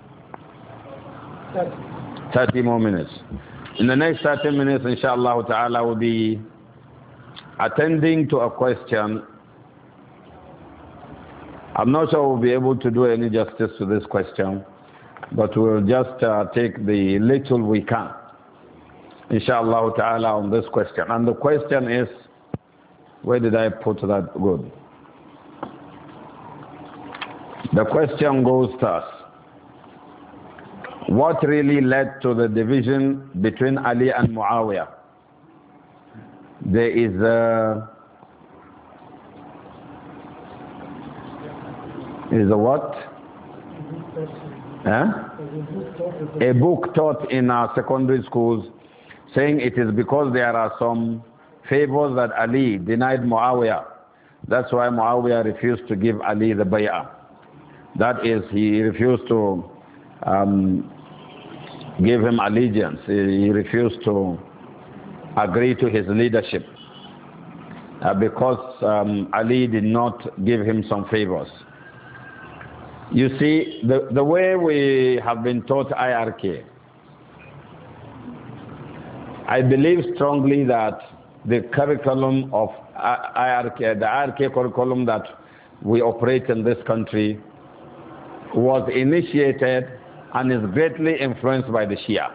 thirty more minutes. In the next thirty minutes, inshallah ta'ala, we'll be attending to a question. I'm not sure we'll be able to do any justice to this question, but we'll just uh, take the little we can, inshallah ta'ala, on this question. And the question is, where did I put that? Good. The question goes thus: what really led to the division between Ali and Muawiyah? There is a, is a what? Huh? A book taught in our secondary schools saying it is because there are some favors that Ali denied Muawiyah. That's why Muawiyah refused to give Ali the bay'ah. That is, he refused to um, give him allegiance. He refused to agree to his leadership uh, because um, Ali did not give him some favors. You see, the, the way we have been taught I R K, I believe strongly that the curriculum of I R K, the I R K curriculum that we operate in this country, was initiated and is greatly influenced by the Shia.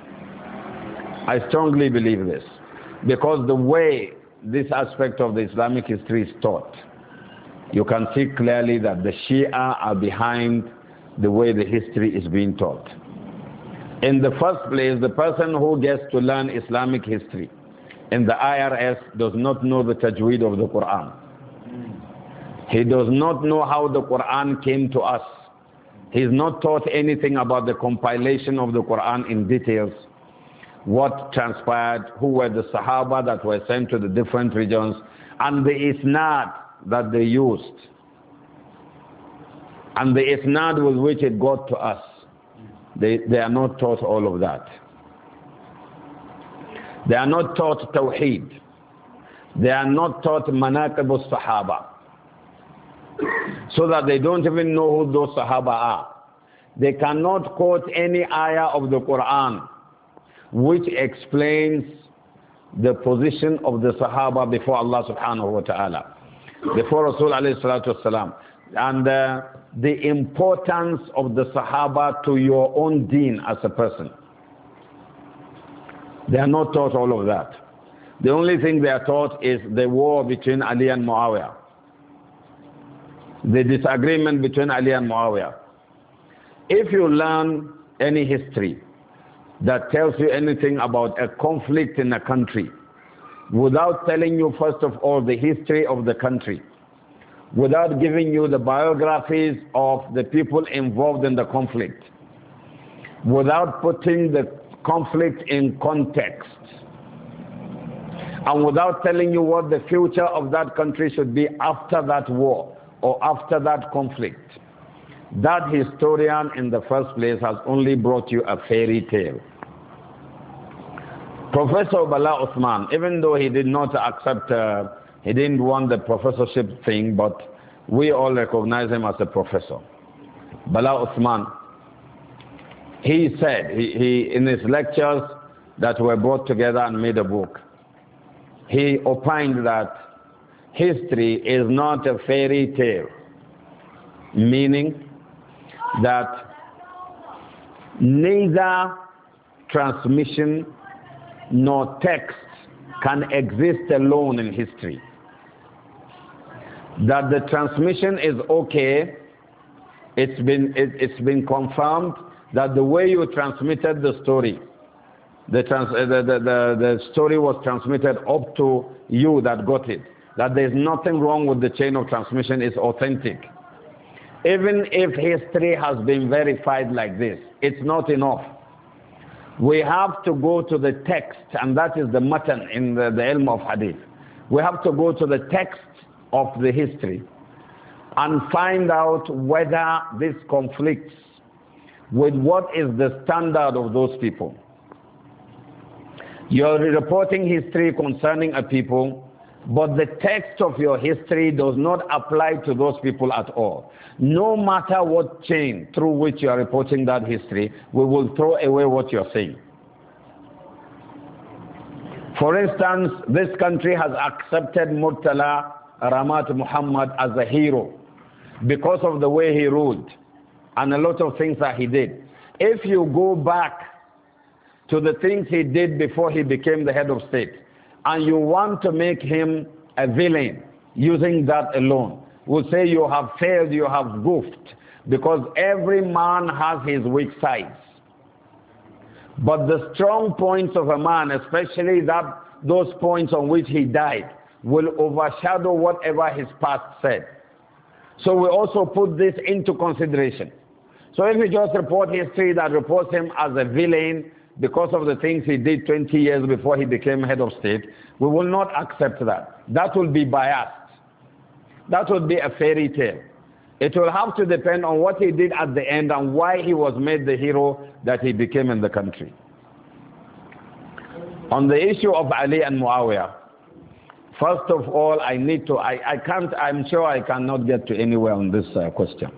I strongly believe this, because the way this aspect of the Islamic history is taught, you can see clearly that the Shia are behind the way the history is being taught. In the first place, the person who gets to learn Islamic history in the I R S does not know the tajweed of the Quran. He does not know how the Quran came to us. He is not taught anything about the compilation of the Quran in details, what transpired, who were the Sahaba that were sent to the different regions, and the isnad that they used, and the isnad with which it got to us. They, they are not taught all of that. They are not taught Tawheed. They are not taught Manaqib al-Sahaba, so that they don't even know who those Sahaba are. They cannot quote any ayah of the Quran which explains the position of the Sahaba before Allah subhanahu wa ta'ala, before Rasul alayhi salatu wasalam, and uh, the importance of the Sahaba to your own deen as a person. They are not taught all of that. The only thing they are taught is the war between Ali and Muawiyah. The disagreement between Ali and Muawiyah. If you learn any history that tells you anything about a conflict in a country, without telling you first of all the history of the country, without giving you the biographies of the people involved in the conflict, without putting the conflict in context, and without telling you what the future of that country should be after that war or after that conflict, that historian in the first place has only brought you a fairy tale. Professor Bala Uthman, even though he did not accept, uh, he didn't want the professorship thing, but we all recognize him as a professor. Bala Uthman, he said, he, he, in his lectures that were brought together and made a book, he opined that history is not a fairy tale, meaning that neither transmission nor text can exist alone in history. That the transmission is okay, it's been, it, it's been confirmed that the way you transmitted the story, the, trans, the, the, the, the story was transmitted up to you that got it, that there's nothing wrong with the chain of transmission, is authentic. Even if history has been verified like this, it's not enough. We have to go to the text, and that is the matan in the, the ilm of hadith. We have to go to the text of the history and find out whether this conflicts with what is the standard of those people. You're reporting history concerning a people, but the text of your history does not apply to those people at all. No matter what chain through which you are reporting that history, we will throw away what you're saying. For instance, this country has accepted Murtala Ramat Muhammad as a hero because of the way he ruled and a lot of things that he did. If you go back to the things he did before he became the head of state, and you want to make him a villain using that alone, we'll say you have failed, you have goofed, because every man has his weak sides. But the strong points of a man, especially that those points on which he died, will overshadow whatever his past said. So we also put this into consideration. So if we just report history that reports him as a villain because of the things he did twenty years before he became head of state, we will not accept that. That will be biased. That would be a fairy tale. It will have to depend on what he did at the end and why he was made the hero that he became in the country. On the issue of Ali and Muawiyah, first of all, I need to, I, I can't, I'm sure I cannot get to anywhere on this uh, question.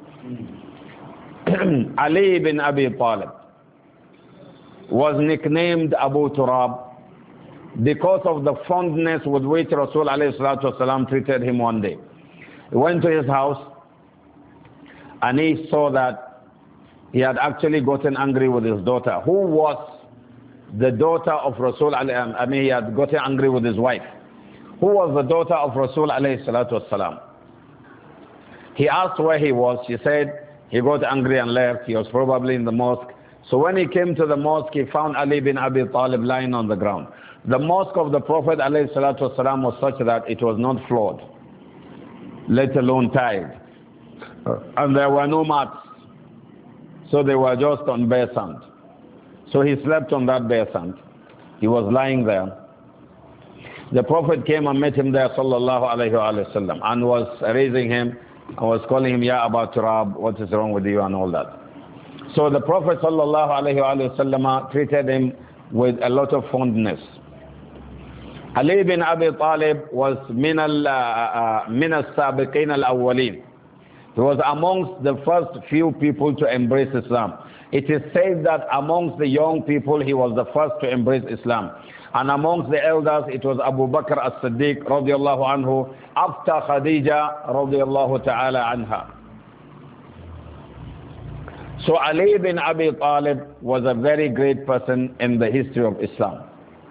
Ali ibn Abi Talib was nicknamed Abu Turab because of the fondness with which Rasul alayhi salatu wasalam treated him one day. He went to his house and he saw that he had actually gotten angry with his daughter, who was the daughter of Rasul alayhi, I mean he had gotten angry with his wife, who was the daughter of Rasul alayhi salatu wasalam. He asked where he was. She said he got angry and left. He was probably in the mosque. So when he came to the mosque, he found Ali bin Abi Talib lying on the ground. The mosque of the Prophet alayhi salatu wasalam was such that it was not floored, let alone tiled. And there were no mats. So they were just on bare sand. So he slept on that bare sand. He was lying there. The Prophet came and met him there, sallallahu alayhi wa sallam, and was raising him, and was calling him, Ya Aba Turab, what is wrong with you, and all that. So the Prophet sallallahu alayhi wa sallam treated him with a lot of fondness. Ali bin Abi Talib was min al-sabiqin al-awwalin. He was amongst the first few people to embrace Islam. It is said that amongst the young people, he was the first to embrace Islam. And amongst the elders, it was Abu Bakr as-Siddiq radiallahu anhu, after Khadija radiallahu ta'ala anha. So Ali bin Abi Talib was a very great person in the history of Islam.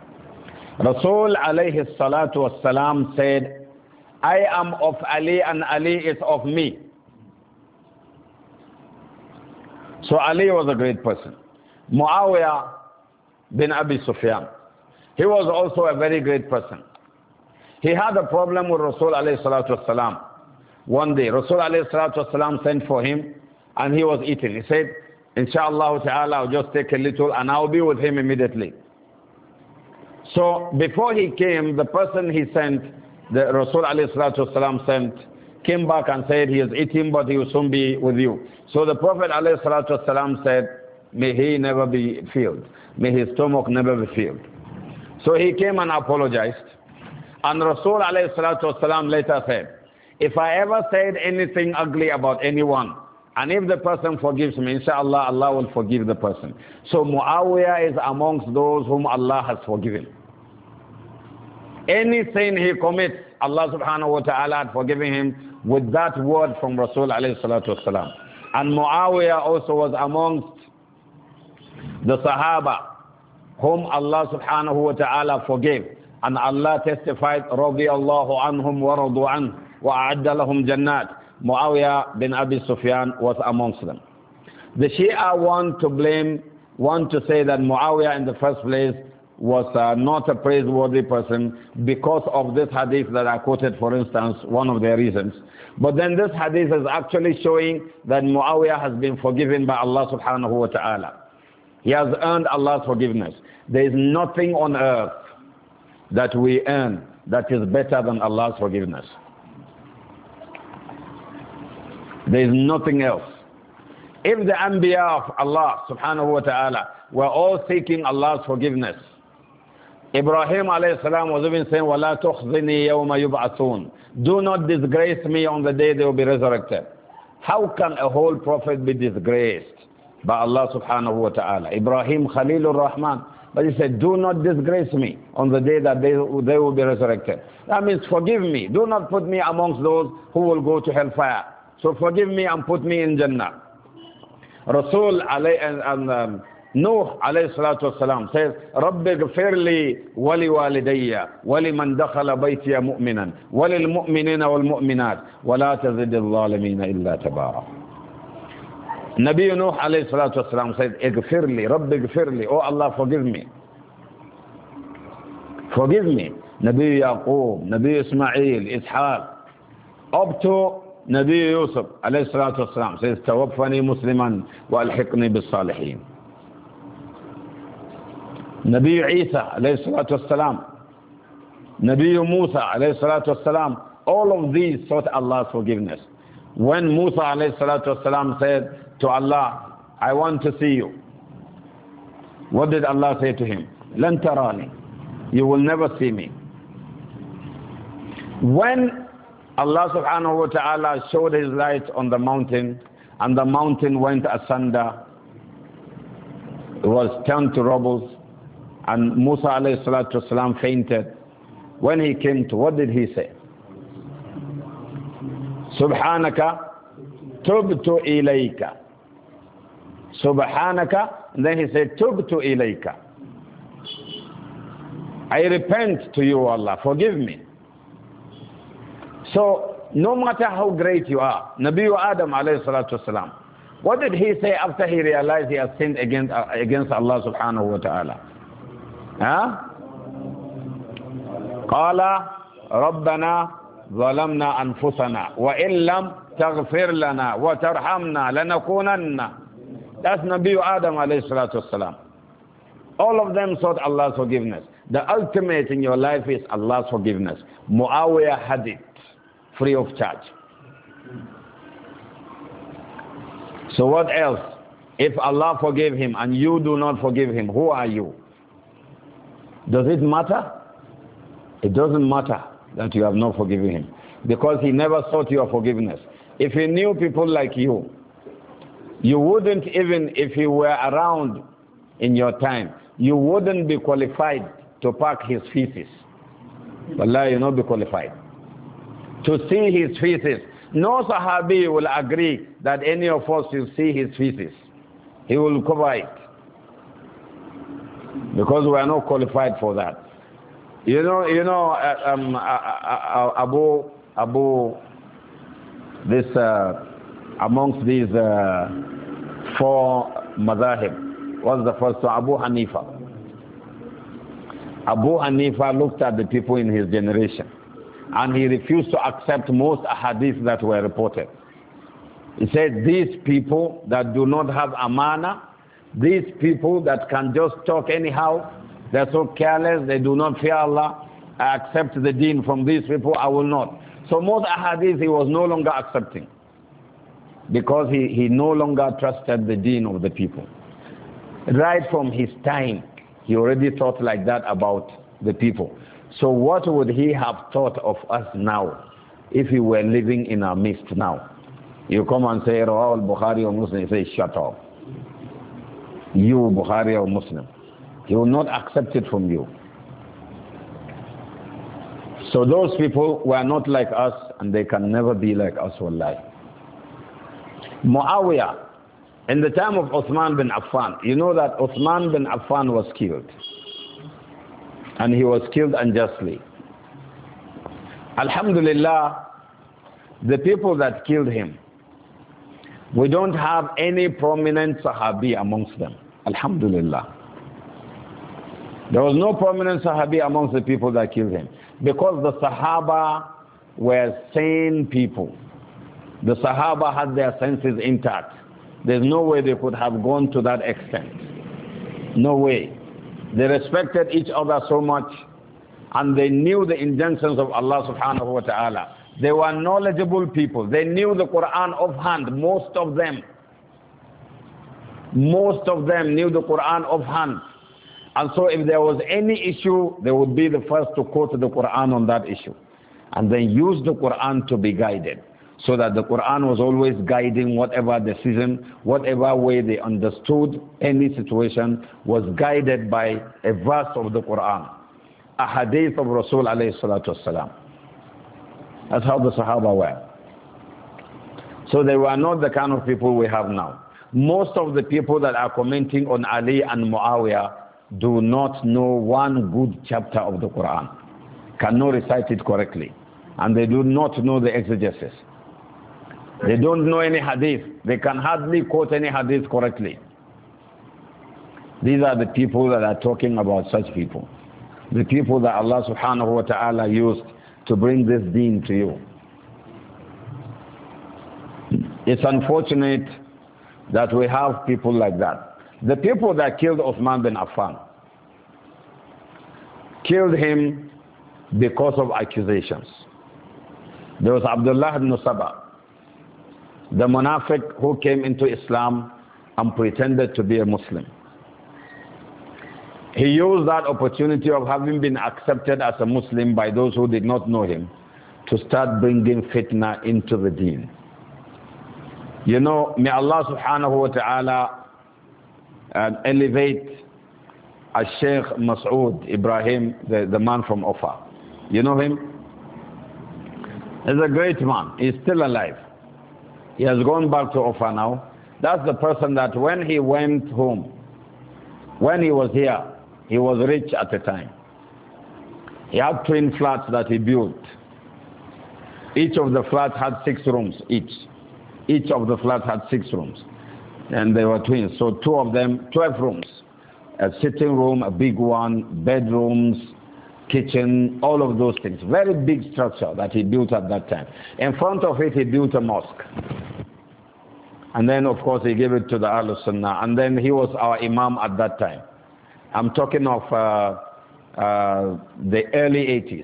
Rasul alayhi salatu wasalam said, I am of Ali and Ali is of me. So Ali was a great person. Muawiyah bin Abi Sufyan, he was also a very great person. He had a problem with Rasul alayhi salatu wasalam. One day, Rasul alayhi salatu wasalam sent for him and he was eating. He said, Inshallah ta'ala, I'll just take a little and I'll be with him immediately. So before he came, the person he sent, the Rasul alayhi salatu wasalam sent, came back and said he is eating but he will soon be with you. So the Prophet alayhi salatu wasalam said, may he never be filled. May his stomach never be filled. So he came and apologized. And Rasul alayhi salatu wasalam later said, if I ever said anything ugly about anyone, and if the person forgives me, inshallah, Allah will forgive the person. So Muawiyah is amongst those whom Allah has forgiven. Any sin he commits, Allah subhanahu wa ta'ala had forgiven him with that word from Rasul alayhi salatu wasalam. And Muawiyah also was amongst the Sahaba whom Allah subhanahu wa ta'ala forgave. And Allah testified, رَضِيَ اللَّهُ عَنْهُمْ وَرَضُوا عَنْهُ وَأَعَدَّ لَهُمْ جَنَّاتٍ. Muawiyah bin Abi Sufyan was amongst them. The Shia want to blame, want to say that Muawiyah in the first place was uh, not a praiseworthy person because of this hadith that I quoted, for instance, one of their reasons. But then this hadith is actually showing that Muawiyah has been forgiven by Allah subhanahu wa ta'ala. He has earned Allah's forgiveness. There is nothing on earth that we earn that is better than Allah's forgiveness. There is nothing else. If the Anbiya of Allah subhanahu wa ta'ala were all seeking Allah's forgiveness, Ibrahim alayhi salam was even saying, وَلَا تُخْزِنِي يَوْمَ يُبْعَثُونَ. Do not disgrace me on the day they will be resurrected. How can a whole prophet be disgraced by Allah subhanahu wa ta'ala? Ibrahim Khalilur Rahman. But he said, do not disgrace me on the day that they, they will be resurrected. That means forgive me. Do not put me amongst those who will go to hellfire. So forgive me and put me in Jannah. Rasul alayhi and, and um, Nuh alayhi salatu wasalam says, Rabbi gfirli wali walidayya wali man dakhala baytiya mu'minan wali al-mu'minina wal-mu'minat wa la tazid al-zalimina illa tabara. Nabi Nuh alayhi salatu wasalam said, Igfirli, Rabbi gfirli, oh Allah forgive me. Forgive me. Nabi Yaqub, Nabi Ismail, Ishaq, up to Nabi Yusuf alayhi salatu wasalam says, Tawaffani Musliman wa alhiqni bis salihin. Nabi Isa alayhi salatu wasalam, Nabi Musa alayhi salatu wasalam, all of these sought Allah's forgiveness. When Musa alayhi salatu wasalam said to Allah, I want to see you, what did Allah say to him? Lan tarani, you will never see me. When Allah subhanahu wa ta'ala showed his light on the mountain and the mountain went asunder, it was turned to rubble, and Musa alayhi salatu wasalam fainted. When he came to, what did he say? Subhanaka tubtu ilayka. Subhanaka, and then he said, Tubtu ilayka. I repent to you, Allah, forgive me. So, no matter how great you are, Nabi Adam alayhi salatu wasalam, what did he say after he realized he has sinned against, uh, against Allah subhanahu wa ta'ala? Huh? قال ربنا ظلمنا أنفسنا وإن لم تغفر لنا وترحمنا لنكونن. That's Nabi Adam alayhi salatu wasalam. All of them sought Allah's forgiveness. The ultimate in your life is Allah's forgiveness. Muawiyah had it free of charge. So what else? If Allah forgave him and you do not forgive him, who are you? Does it matter? It doesn't matter that you have not forgiven him, because he never sought your forgiveness. If he knew people like you, you wouldn't, even if he were around in your time, you wouldn't be qualified to pack his feces. Wallahi, you'll not be qualified to see his feces. No Sahabi will agree that any of us will see his feces. He will cover it, because we are not qualified for that. You know, you know, uh, um, uh, uh, uh, Abu, Abu, this, uh, amongst these uh, four madhahib, what's the first one? Abu Hanifa. Abu Hanifa looked at the people in his generation and he refused to accept most ahadith that were reported. He said, these people that do not have amana, these people that can just talk anyhow, they're so careless, they do not fear Allah, I accept the deen from these people, I will not. So most ahadith he was no longer accepting because he, he no longer trusted the deen of the people. Right from his time, he already thought like that about the people. So what would he have thought of us now if he were living in our midst now? You come and say, Rawah al-Bukhari or Muslim, he says, shut up. You, Bukhari or Muslim. He will not accept it from you. So those people were not like us and they can never be like us, wallahi. Muawiyah, in the time of Uthman bin Affan, you know that Uthman bin Affan was killed. And he was killed unjustly. Alhamdulillah, the people that killed him, we don't have any prominent Sahabi amongst them. Alhamdulillah. There was no prominent Sahabi amongst the people that killed him. Because the Sahaba were sane people. The Sahaba had their senses intact. There's no way they could have gone to that extent. No way. They respected each other so much and they knew the injunctions of Allah subhanahu wa ta'ala. They were knowledgeable people. They knew the Quran offhand, most of them. Most of them knew the Quran offhand. And so if there was any issue, they would be the first to quote the Quran on that issue. And then use the Quran to be guided. So that the Quran was always guiding whatever decision, whatever way they understood any situation was guided by a verse of the Quran. A hadith of Rasul alayhi salatu wasalam. That's how the Sahaba were. So they were not the kind of people we have now. Most of the people that are commenting on Ali and Muawiyah do not know one good chapter of the Quran, cannot recite it correctly, and they do not know the exegesis. They don't know any hadith. They can hardly quote any hadith correctly. These are the people that are talking about such people. The people that Allah subhanahu wa ta'ala used to bring this deen to you. It's unfortunate that we have people like that. The people that killed Uthman bin Affan killed him because of accusations. There was Abdullah ibn Saba, the munafiq who came into Islam and pretended to be a Muslim. He used that opportunity of having been accepted as a Muslim by those who did not know him to start bringing fitna into the deen. You know, may Allah subhanahu wa ta'ala uh, elevate a Sheikh Mas'ud Ibrahim, the, the man from Ofa. You know him? He's a great man. He's still alive. He has gone back to Ofa now. That's the person that when he went home, when he was here, he was rich at the time. He had twin flats that he built. Each of the flats had six rooms each. Each of the flats had six rooms. And they were twins. So two of them, twelve rooms. A sitting room, a big one, bedrooms, kitchen, all of those things. Very big structure that he built at that time. In front of it, he built a mosque. And then, of course, he gave it to the Ahlul Sunnah. And then he was our Imam at that time. I'm talking of uh, uh, the early eighties.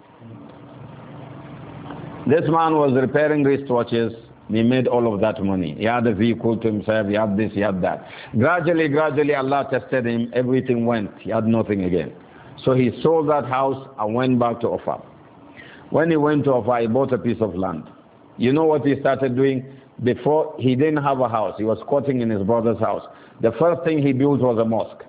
This man was repairing wristwatches. He made all of that money. He had a vehicle to himself. He had this, he had that. Gradually, gradually, Allah tested him. Everything went. He had nothing again. So he sold that house and went back to Ofa. When he went to Ofa, he bought a piece of land. You know what he started doing? Before, he didn't have a house. He was squatting in his brother's house. The first thing he built was a mosque.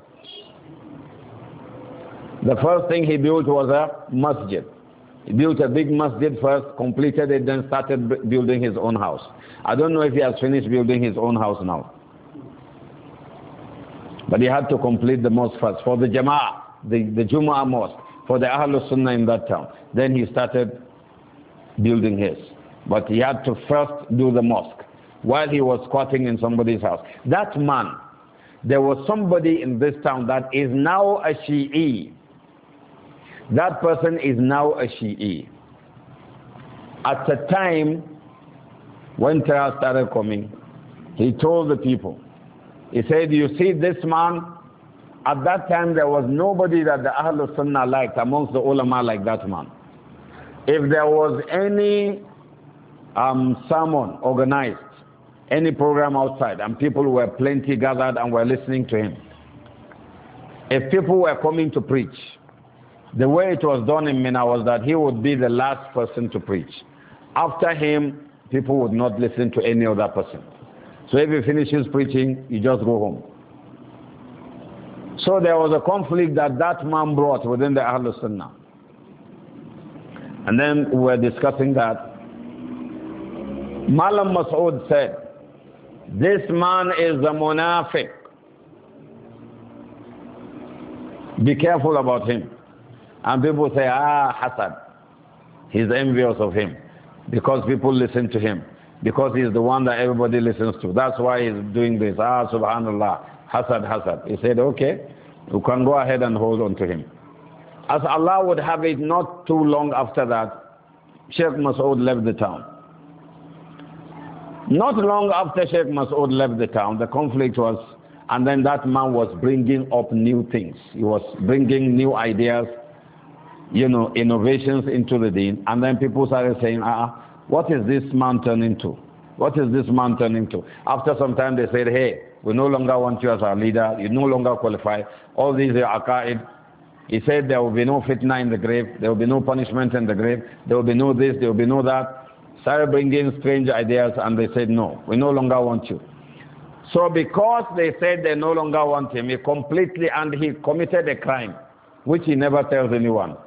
The first thing he built was a masjid. He built a big masjid first, completed it, then started building his own house. I don't know if he has finished building his own house now. But he had to complete the mosque first. For the Jama'ah, the, the Jumu'ah mosque, for the Ahlul Sunnah in that town. Then he started building his. But he had to first do the mosque while he was squatting in somebody's house. That man, there was somebody in this town that is now a Shi'i. That person is now a Shi'i. At the time when trial started coming, he told the people, he said, you see this man, at that time there was nobody that the Ahlul Sunnah liked amongst the ulama like that man. If there was any um, sermon organized, any program outside, and people were plenty gathered and were listening to him, if people were coming to preach, the way it was done in Mina was that he would be the last person to preach. After him, people would not listen to any other person. So if he finishes preaching, you just go home. So there was a conflict that that man brought within the Ahlul Sunnah. And then we were discussing that. Malam Mas'ud said, this man is a munafiq. Be careful about him. And people say, ah, Hasad. He's envious of him. Because people listen to him. Because he's the one that everybody listens to. That's why he's doing this. Ah, subhanallah. Hasad, Hasad. He said, okay, you can go ahead and hold on to him. As Allah would have it, not too long after that, Sheikh Mas'ud left the town. Not long after Sheikh Mas'ud left the town, the conflict was, and then that man was bringing up new things. He was bringing new ideas, you know, innovations into the deen. And then people started saying, ah, what is this man turning to? What is this man turning to? After some time they said, hey, we no longer want you as our leader. You no longer qualify. All these are aqaid. He said there will be no fitna in the grave. There will be no punishment in the grave. There will be no this, there will be no that. Started bringing strange ideas and they said, no, we no longer want you. So because they said they no longer want him, he completely, and he committed a crime, which he never tells anyone.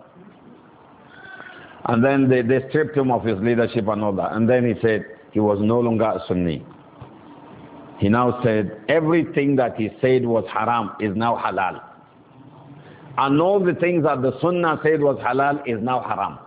And then they, they stripped him of his leadership and all that. And then he said he was no longer a Sunni. He now said everything that he said was haram is now halal. And all the things that the Sunnah said was halal is now haram.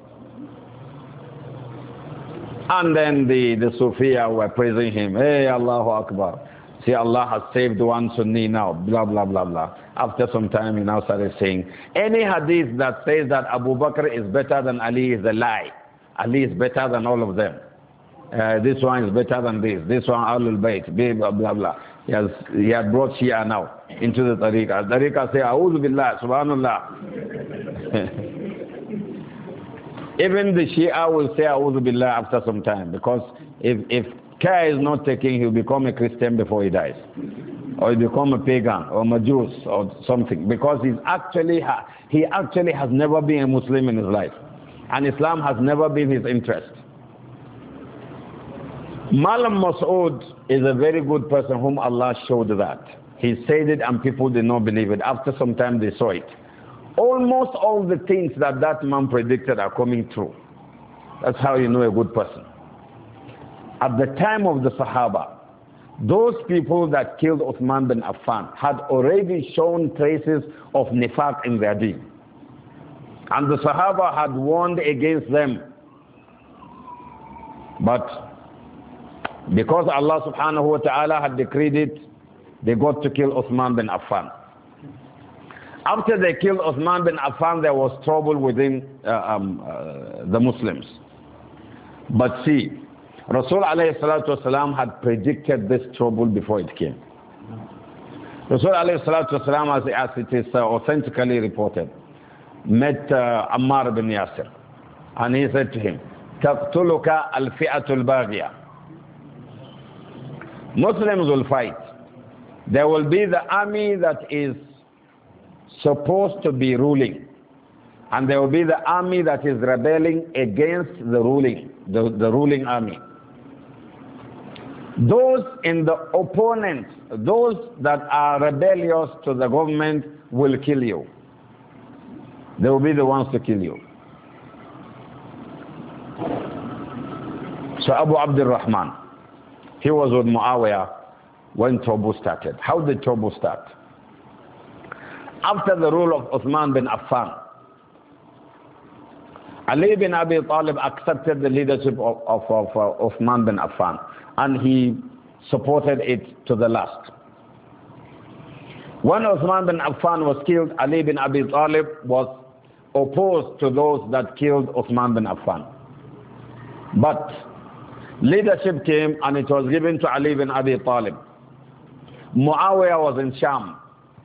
And then the, the Sufiya were praising him. Hey, Allahu Akbar. See, Allah has saved one Sunni now. Blah, blah, blah, blah. After some time, he now started saying, any hadith that says that Abu Bakr is better than Ali is a lie. Ali is better than all of them. Uh, this one is better than this. This one, Ahlul Bayt. Blah, blah, blah. He, has, he had brought Shia now into the Tariqah. Tariqah say, A'udhu Billah, Subhanallah. Even the Shia will say A'udhu Billah after some time, because if, if care is not taken, he'll become a Christian before he dies. Or he'll become a pagan or Majus or something, because he's actually ha he actually has never been a Muslim in his life. And Islam has never been his interest. Malam Mas'ud is a very good person whom Allah showed that. He said it and people did not believe it. After some time they saw it. Almost all the things that that man predicted are coming true. That's how you know a good person. At the time of the Sahaba, those people that killed Uthman bin Affan had already shown traces of nifaq in their deen. And the Sahaba had warned against them. But because Allah subhanahu wa ta'ala had decreed it, they got to kill Uthman bin Affan. After they killed Uthman bin Affan, there was trouble within uh, um, uh, the Muslims. But see, Rasul alayhi salatu wasalam had predicted this trouble before it came. Rasul alayhi salatu wasalam, as, as it is uh, authentically reported, met uh, Ammar bin Yasir. And he said to him, تَقْتُلُكَ الْفِئَةُ الْبَاغِيَةُ. Muslims will fight. There will be the army that is supposed to be ruling. And there will be the army that is rebelling against the ruling, the, the ruling army. Those in the opponents, those that are rebellious to the government will kill you. They will be the ones to kill you. So Abu Abdul Rahman, he was with Muawiyah when trouble started. How did trouble start? After the rule of Uthman bin Affan, Ali bin Abi Talib accepted the leadership of, of, of uh, Uthman bin Affan, and he supported it to the last. When Uthman bin Affan was killed, Ali bin Abi Talib was opposed to those that killed Uthman bin Affan. But leadership came and it was given to Ali bin Abi Talib. Muawiyah was in Sham,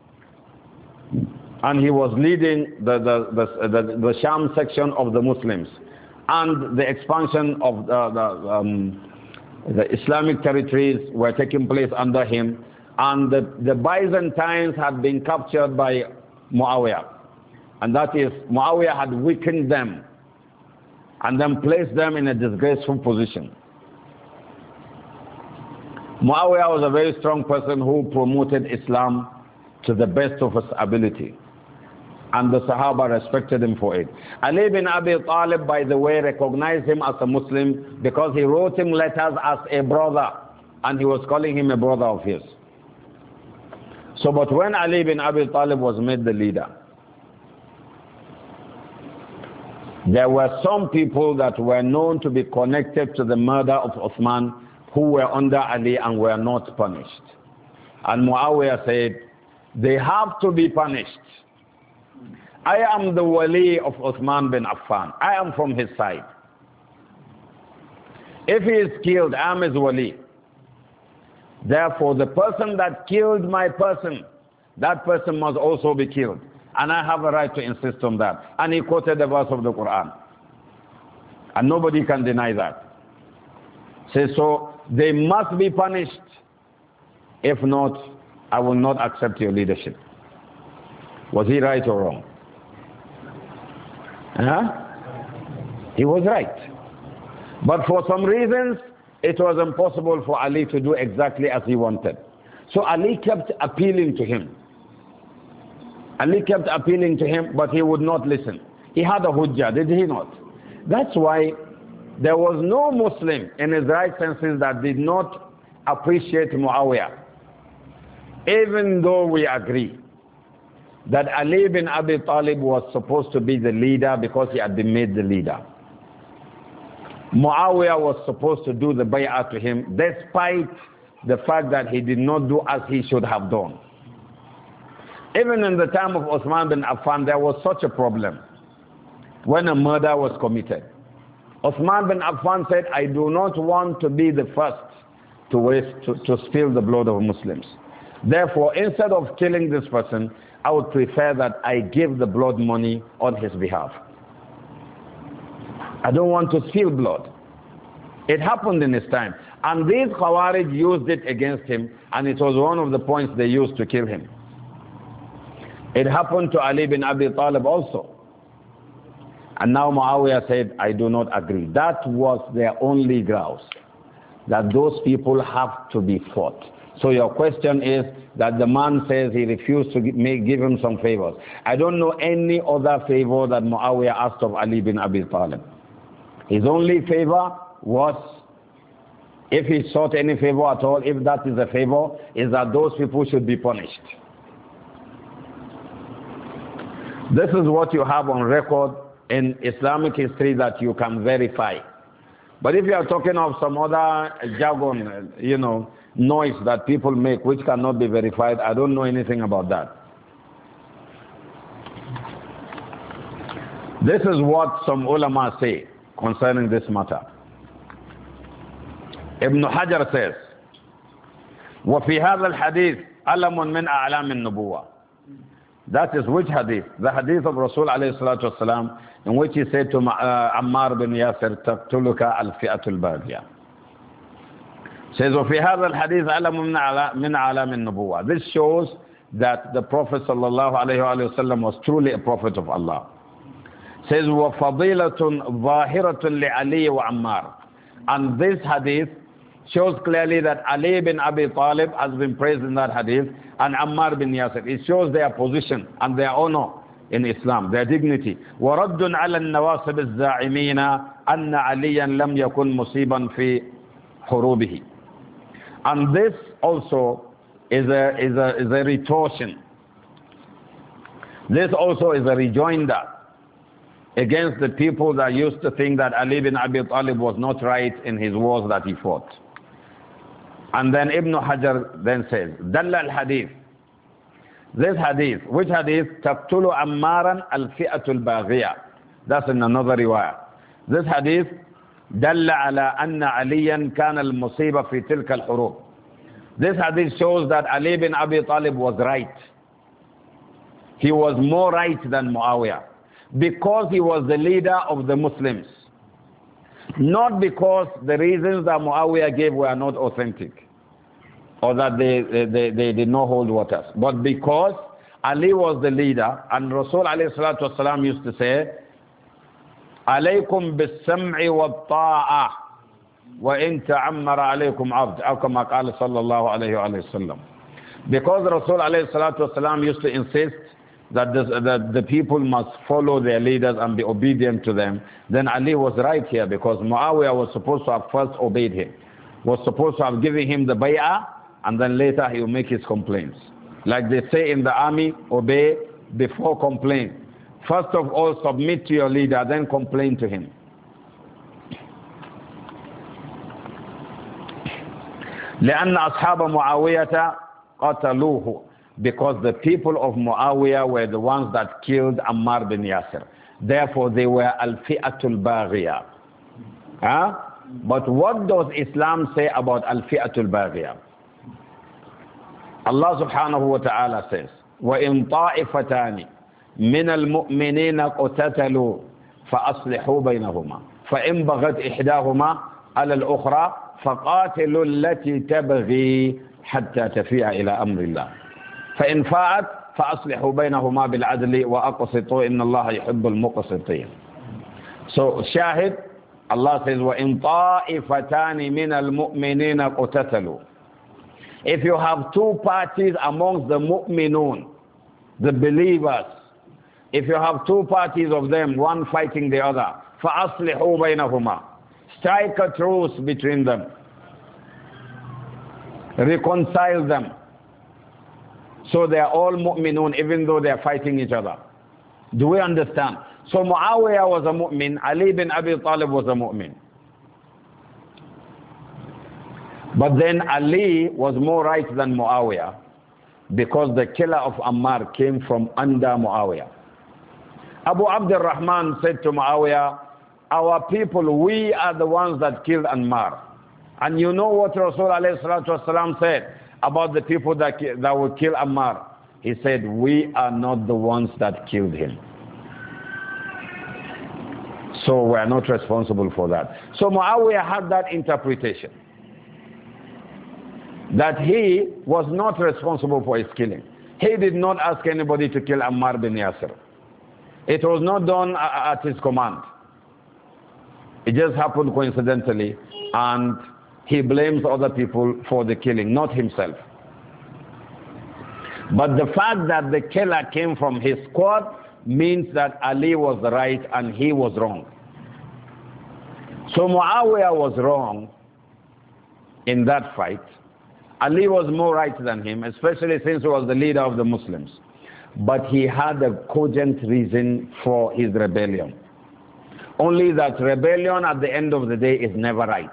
and he was leading the, the, the, the, the Sham section of the Muslims and the expansion of the, the, um, the Islamic territories were taking place under him, and the, the Byzantines had been captured by Muawiyah, and that is, Muawiyah had weakened them and then placed them in a disgraceful position. Muawiyah was a very strong person who promoted Islam to the best of his ability, and the Sahaba respected him for it. Ali bin Abi Talib, by the way, recognized him as a Muslim because he wrote him letters as a brother, and he was calling him a brother of his. So, but when Ali bin Abi Talib was made the leader, there were some people that were known to be connected to the murder of Uthman who were under Ali and were not punished. And Muawiyah said, they have to be punished. I am the wali of Uthman bin Affan. I am from his side. If he is killed, I am his wali. Therefore, the person that killed my person, that person must also be killed. And I have a right to insist on that. And he quoted the verse of the Quran. And nobody can deny that. Say, so they must be punished. If not, I will not accept your leadership. Was he right or wrong? Huh? He was right. But for some reasons, it was impossible for Ali to do exactly as he wanted. So Ali kept appealing to him. Ali kept appealing to him, but he would not listen. He had a hujjah, did he not? That's why there was no Muslim in his right senses that did not appreciate Muawiyah. Even though we agree that Ali bin Abi Talib was supposed to be the leader because he had been made the leader. Muawiyah was supposed to do the bay'ah to him despite the fact that he did not do as he should have done. Even in the time of Uthman bin Affan, there was such a problem when a murder was committed. Uthman bin Affan said, I do not want to be the first to waste, to, to spill the blood of Muslims. Therefore, instead of killing this person, I would prefer that I give the blood money on his behalf. I don't want to spill blood. It happened in his time. And these Khawarij used it against him, and it was one of the points they used to kill him. It happened to Ali bin Abi Talib also. And now Muawiyah said, I do not agree. That was their only grouse, that those people have to be fought. So your question is that the man says he refused to give him some favors. I don't know any other favor that Muawiyah asked of Ali bin Abi Talib. His only favor was, if he sought any favor at all, if that is a favor, is that those people should be punished. This is what you have on record in Islamic history that you can verify. But if you are talking of some other jargon, you know, noise that people make which cannot be verified, I don't know anything about that. This is what some ulama say concerning this matter. Ibn Hajar says, وَفِي هَذَا الْحَدِيثِ أَلَمٌ مِنْ أَعْلَامِ النُّبُوَّةِ. That is which hadith? The hadith of Rasul alayhi salatu wasalam, in which he said to uh, Ammar bin Yasir, تَقْتُلُكَ الْفِئَةُ الْبَاغِيَةُ. Says, وَفِي هَذَا الْحَدِيثِ أَلَمٌ مِنْ عَلَامِ النُّبُوَّةِ. This shows that the Prophet sallallahu alayhi wa sallam was truly a prophet of Allah. Says, وَفَضِيلَةٌ ظَاهِرَةٌ لِعَلِيِّ وَعَمَّارِ. And this hadith shows clearly that Ali bin Abi Talib has been praised in that hadith, and Ammar bin Yasir. It shows their position and their honor in Islam, their dignity. وَرَدٌّ عَلَى النَّوَاصِبِ الزَّاعِمِينَ أَنَّ عَلِيًّا لَمْ يَكُنْ مُصِيبًا فِي حُرُوبِهِ. And this also is a, is a, is a retortion. This also is a rejoinder against the people that used to think that Ali bin Abi Talib was not right in his wars that he fought. And then Ibn Hajar then says, Dalla al-Hadith. This hadith, which hadith? Taqtulu ammaran al-fi'atul baghiyah. That's in another riwayah. This hadith, Dalla ala anna aliyan kana al-musiba fi tilka al-hurub. This hadith shows that Ali bin Abi Talib was right. He was more right than Muawiyah. Because he was the leader of the Muslims. Not because the reasons that Muawiyah gave were not authentic. Or that they, they, they, they did not hold waters. But because Ali was the leader, and Rasul alayhi salatu wasalam used to say, Alaykum bis-sam'i wa-ta'ah wa in ta'ammara alaykum abd. Aw kama qala sallallahu alayhi wa sallam. Because Rasul alayhi salatu wasalam used to insist that the, that the people must follow their leaders and be obedient to them, then Ali was right here, because Muawiyah was supposed to have first obeyed him, was supposed to have given him the bay'ah, and then later he will make his complaints. Like they say in the army, obey before complain. First of all, submit to your leader, then complain to him. لأن أصحاب معاوية قتلوه, because the people of Muawiyah were the ones that killed Ammar bin Yasir. Therefore, they were al-fi'atul baghiyah. Huh? But what does Islam say about al-fi'atul baghiyah? Allah subhanahu wa ta'ala says, وَإِن طَائِفَتَانِ مِنَ الْمُؤْمِنِينَ قُتَتَلُوا فَأَصْلِحُوا بَيْنَهُمَا فَإِن بَغَتْ إِحْدَاهُمَا عَلَى الْأُخْرَى فَقَاتِلُوا الَّتِي تَبْغِي حَتَّى تَفِيءَ إِلَى أَمْرِ اللَّهِ فإن فاءت فأصلحوا بينهما بالعدل وأقسطوا إن الله يحب المقسطين. So Shahid, Allah says, وَإِن طَائِفَتَانِ مِنَ الْمُؤْمِنِينَ قُتَتَلُوا. If you have two parties amongst the mu'minun, the believers, if you have two parties of them, one fighting the other, فَأَصْلِحُوا بَيْنَهُمَا. Strike a truce between them. Reconcile them. So they are all mu'minun, even though they are fighting each other. Do we understand? So Muawiyah was a mu'min, Ali bin Abi Talib was a mu'min. But then Ali was more right than Muawiyah, because the killer of Ammar came from under Muawiyah. Abu Abd al-Rahman said to Muawiyah, our people, we are the ones that killed Ammar. And you know what Rasul alayhi salatu wasalam said about the people that, that would kill Ammar? He said, we are not the ones that killed him. So we are not responsible for that. So Muawiyah had that interpretation, that he was not responsible for his killing. He did not ask anybody to kill Ammar bin Yasir. It was not done at his command. It just happened coincidentally, and he blames other people for the killing, not himself. But the fact that the killer came from his squad means that Ali was right and he was wrong. So Muawiyah was wrong in that fight. Ali was more right than him, especially since he was the leader of the Muslims. But he had a cogent reason for his rebellion. Only that rebellion at the end of the day is never right.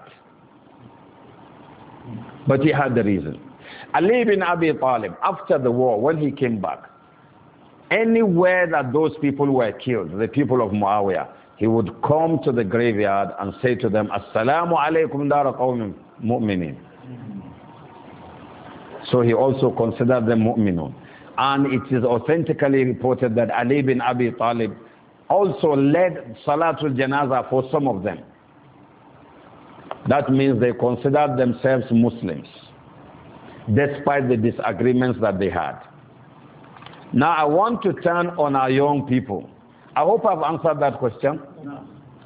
But he had the reason. Ali bin Abi Talib, after the war, when he came back, anywhere that those people were killed, the people of Muawiyah, he would come to the graveyard and say to them, Assalamu alaikum dara qawmin mu'minin. So he also considered them mu'minun. And it is authentically reported that Ali bin Abi Talib also led Salatul Janazah for some of them. That means they considered themselves Muslims, despite the disagreements that they had. Now I want to turn on our young people. I hope I've answered that question. No.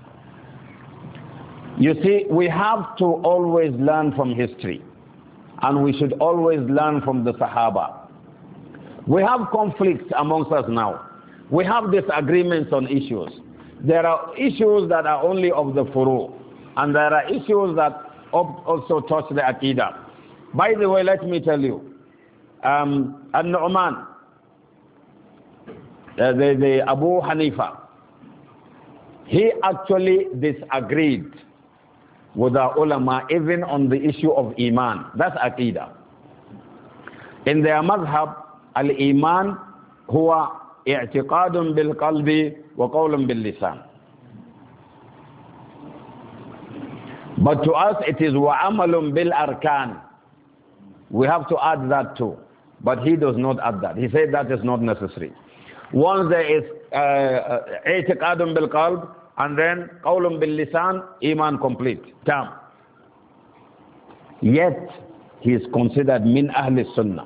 You see, we have to always learn from history. And we should always learn from the Sahaba. We have conflicts amongst us now. We have disagreements on issues. There are issues that are only of the furu, and there are issues that also touch the Aqidah. By the way, let me tell you, um, An-Nu'man, uh, the, the Abu Hanifa, He actually disagreed with the ulama even on the issue of iman. That's aqidah. In their madhab, al-iman huwa i'tiqadun bil qalbi wa qawlun bil lisan. But to us it is wa amalun bil arkan. We have to add that too. But he does not add that. He said that is not necessary. Once there is i'tiqadun bil qalb and then qawlun bil lisan, iman complete. Tam. Yet he is considered min ahli sunnah.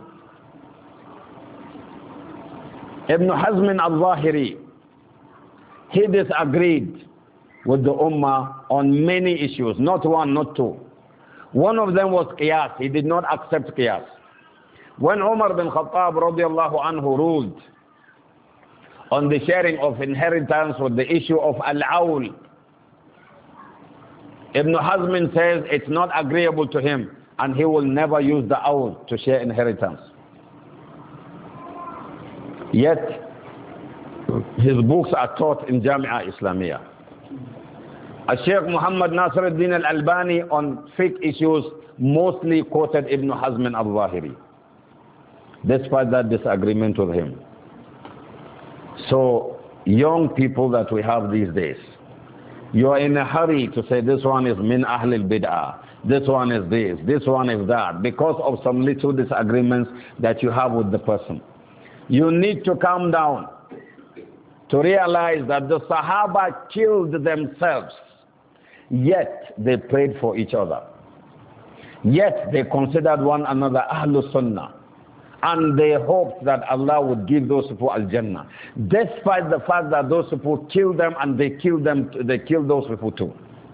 Ibn Hazm al-Zahiri, he disagreed with the Ummah on many issues, not one, not two. One of them was Qiyas. He did not accept Qiyas. When Umar bin Khattab radiallahu anhu ruled on the sharing of inheritance with the issue of Al-Awl, Ibn Hazm says it's not agreeable to him and he will never use the Awl to share inheritance. Yet, his books are taught in Jamia Islamiyah. Sheikh Muhammad Nasiruddin al-Albani on fiqh issues mostly quoted Ibn Hazm al-Zahiri, despite that disagreement with him. So, young people that we have these days, you are in a hurry to say this one is min ahlil bid'ah, this one is this, this one is that, because of some little disagreements that you have with the person. You need to calm down to realize that the Sahaba killed themselves, yet they prayed for each other. Yet they considered one another Ahlul Sunnah. And they hoped that Allah would give those people Al-Jannah, despite the fact that those people killed them and they killed them, they killed those people too.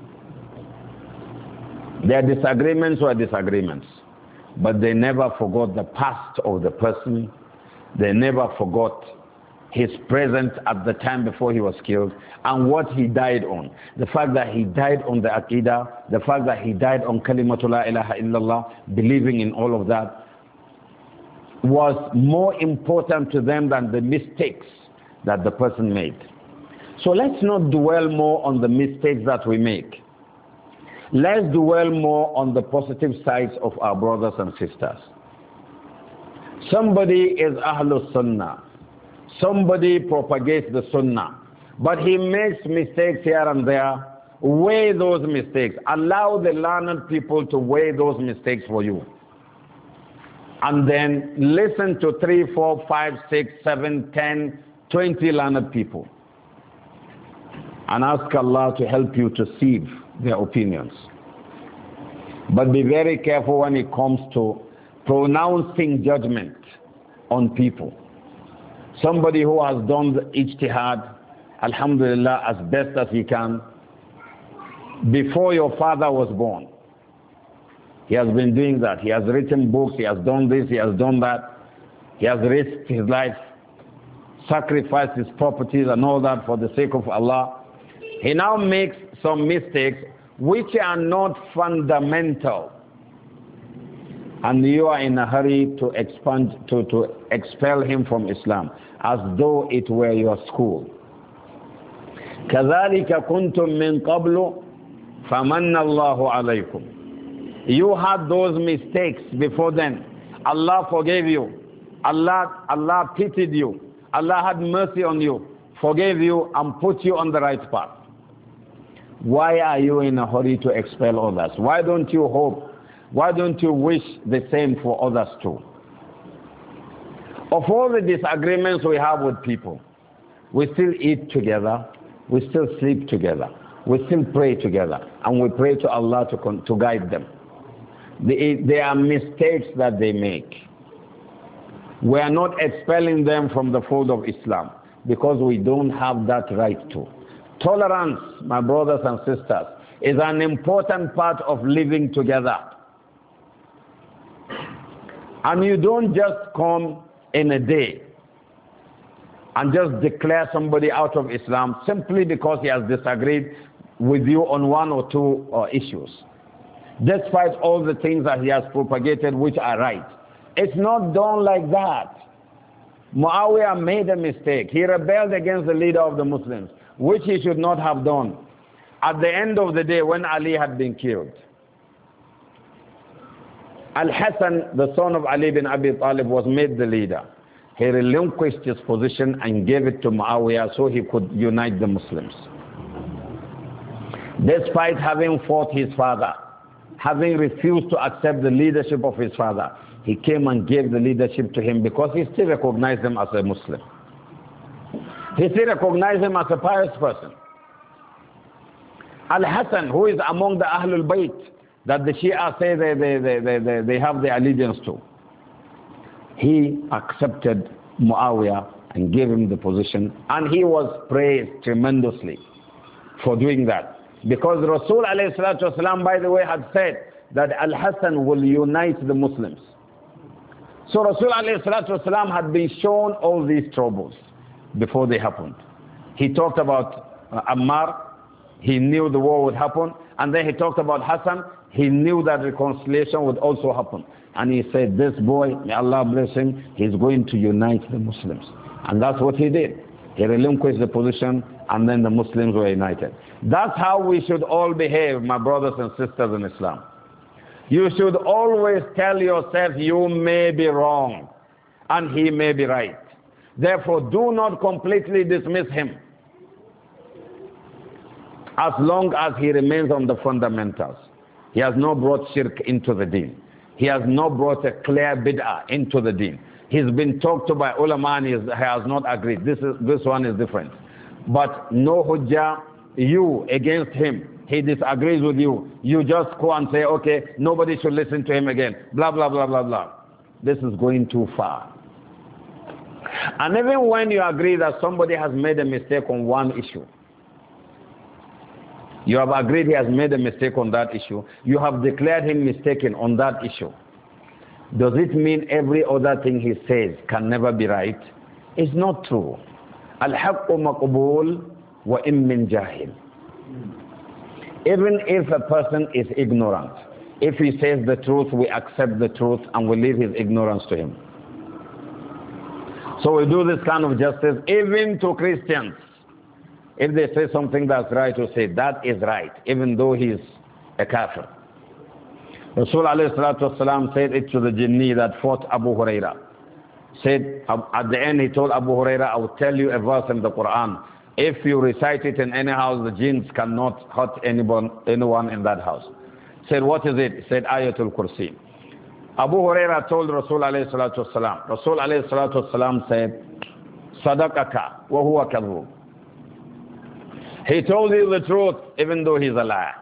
Their disagreements were disagreements, but they never forgot the past of the person. They never forgot his presence at the time before he was killed and what he died on. The fact that he died on the Aqidah, the fact that he died on Kalimatul La ilaha illallah, believing in all of that, was more important to them than the mistakes that the person made. So let's not dwell more on the mistakes that we make. Let's dwell more on the positive sides of our brothers and sisters. Somebody is Ahlul Sunnah. Somebody propagates the Sunnah. But he makes mistakes here and there. Weigh those mistakes. Allow the learned people to weigh those mistakes for you. And then listen to three, four, five, six, seven, ten, twenty learned people. And ask Allah to help you to sieve their opinions. But be very careful when it comes to pronouncing judgment on people. Somebody who has done the ijtihad, alhamdulillah, as best as he can, before your father was born. He has been doing that. He has written books, he has done this, he has done that. He has risked his life, sacrificed his properties and all that for the sake of Allah. He now makes some mistakes which are not fundamental. And you are in a hurry to expand, to, to expel him from Islam, as though it were your school. كَذَلِكَ كُنْتُم مِّن قَبْلُ فَمَنَّ اللَّهُ عَلَيْكُمْ. You had those mistakes before then. Allah forgave you. Allah, Allah pitied you. Allah had mercy on you, forgave you, and put you on the right path. Why are you in a hurry to expel others? Why don't you hope? Why don't you wish the same for others too? Of all the disagreements we have with people, we still eat together, we still sleep together, we still pray together, and we pray to Allah to, to guide them. They, they are mistakes that they make. We are not expelling them from the fold of Islam because we don't have that right to. Tolerance, my brothers and sisters, is an important part of living together. And you don't just come in a day and just declare somebody out of Islam simply because he has disagreed with you on one or two uh, issues, despite all the things that he has propagated which are right. It's not done like that. Muawiyah made a mistake. He rebelled against the leader of the Muslims. which he should not have done. At the end of the day, when Ali had been killed, Al-Hassan, the son of Ali bin Abi Talib, was made the leader. He relinquished his position and gave it to Muawiyah so he could unite the Muslims. Despite having fought his father, having refused to accept the leadership of his father, he came and gave the leadership to him because he still recognized him as a Muslim. He still recognized him as a pious person. Al-Hassan, who is among the Ahlul Bayt, that the Shia say they, they, they, they, they, they have the allegiance to, he accepted Muawiyah and gave him the position, and he was praised tremendously for doing that. Because Rasul alayhi salatu wasalam, by the way, had said that Al-Hassan will unite the Muslims. So Rasul alayhi salatu wasalam had been shown all these troubles before they happened. He talked about uh, Ammar, he knew the war would happen, and then he talked about Hassan, he knew that reconciliation would also happen. And he said, this boy, may Allah bless him, he's going to unite the Muslims. And that's what he did. He relinquished the position, and then the Muslims were united. That's how we should all behave, my brothers and sisters in Islam. You should always tell yourself you may be wrong, and he may be right. Therefore, do not completely dismiss him, as long as he remains on the fundamentals. He has not brought shirk into the deen. He has not brought a clear bid'ah into the deen. He's been talked to by ulama and he has not agreed. This, is, this one is different. But no hujjah, you against him. He disagrees with you. You just go and say, okay, nobody should listen to him again. Blah, blah, blah, blah, blah. This is going too far. And even when you agree that somebody has made a mistake on one issue, you have agreed he has made a mistake on that issue, you have declared him mistaken on that issue, does it mean every other thing he says can never be right? It's not true. Al-haqqu maqbool wa in min jahil. Even if a person is ignorant, if he says the truth, we accept the truth and we leave his ignorance to him. So we do this kind of justice even to Christians. If they say something that's right, we say that is right, even though he is a kafir. Rasul alayhi salatu wasalam said it to the jinni that fought Abu Huraira. Said, at the end he told Abu Huraira, I will tell you a verse in the Quran. If you recite it in any house, the jinns cannot hurt anyone, anyone in that house. Said, what is it? He said, Ayatul Kursi. Abu Huraira told Rasul alayhi salatu wasalam. Rasul alayhi salatu wasalam said, Sadaqaka wa huwa kadhub. He told you the truth, even though he's a liar.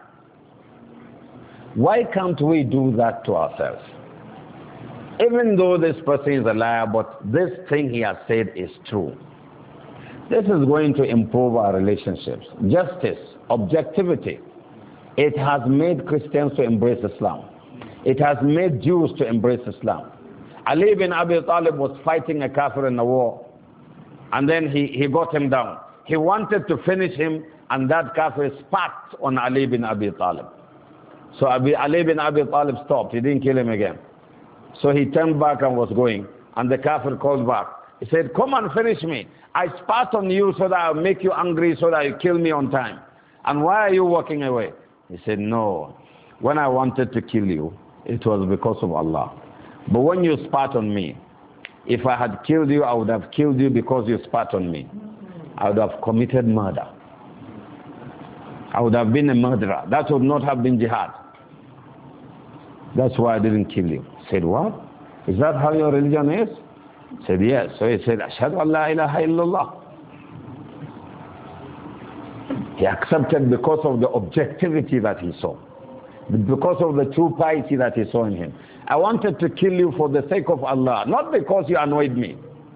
Why can't we do that to ourselves? Even though this person is a liar, but this thing he has said is true. This is going to improve our relationships. Justice, objectivity. It has made Christians to embrace Islam. It has made Jews to embrace Islam. Ali bin Abi Talib was fighting a kafir in the war, and then he, he got him down. He wanted to finish him, and that kafir spat on Ali bin Abi Talib. So Ali bin Abi Talib stopped. He didn't kill him again. So he turned back and was going, and the kafir called back. He said, come and finish me. I spat on you so that I'll make you angry, so that you kill me on time. And why are you walking away? He said, no. When I wanted to kill you, it was because of Allah. But when you spat on me, if I had killed you, I would have killed you because you spat on me. I would have committed murder. I would have been a murderer. That would not have been jihad. That's why I didn't kill you. He said, what? Is that how your religion is? He said, yes. So he said, Ashhadu an la ilaha illallah. He accepted because of the objectivity that he saw. Because of the true piety that he saw in him. I wanted to kill you for the sake of Allah, not because you annoyed me.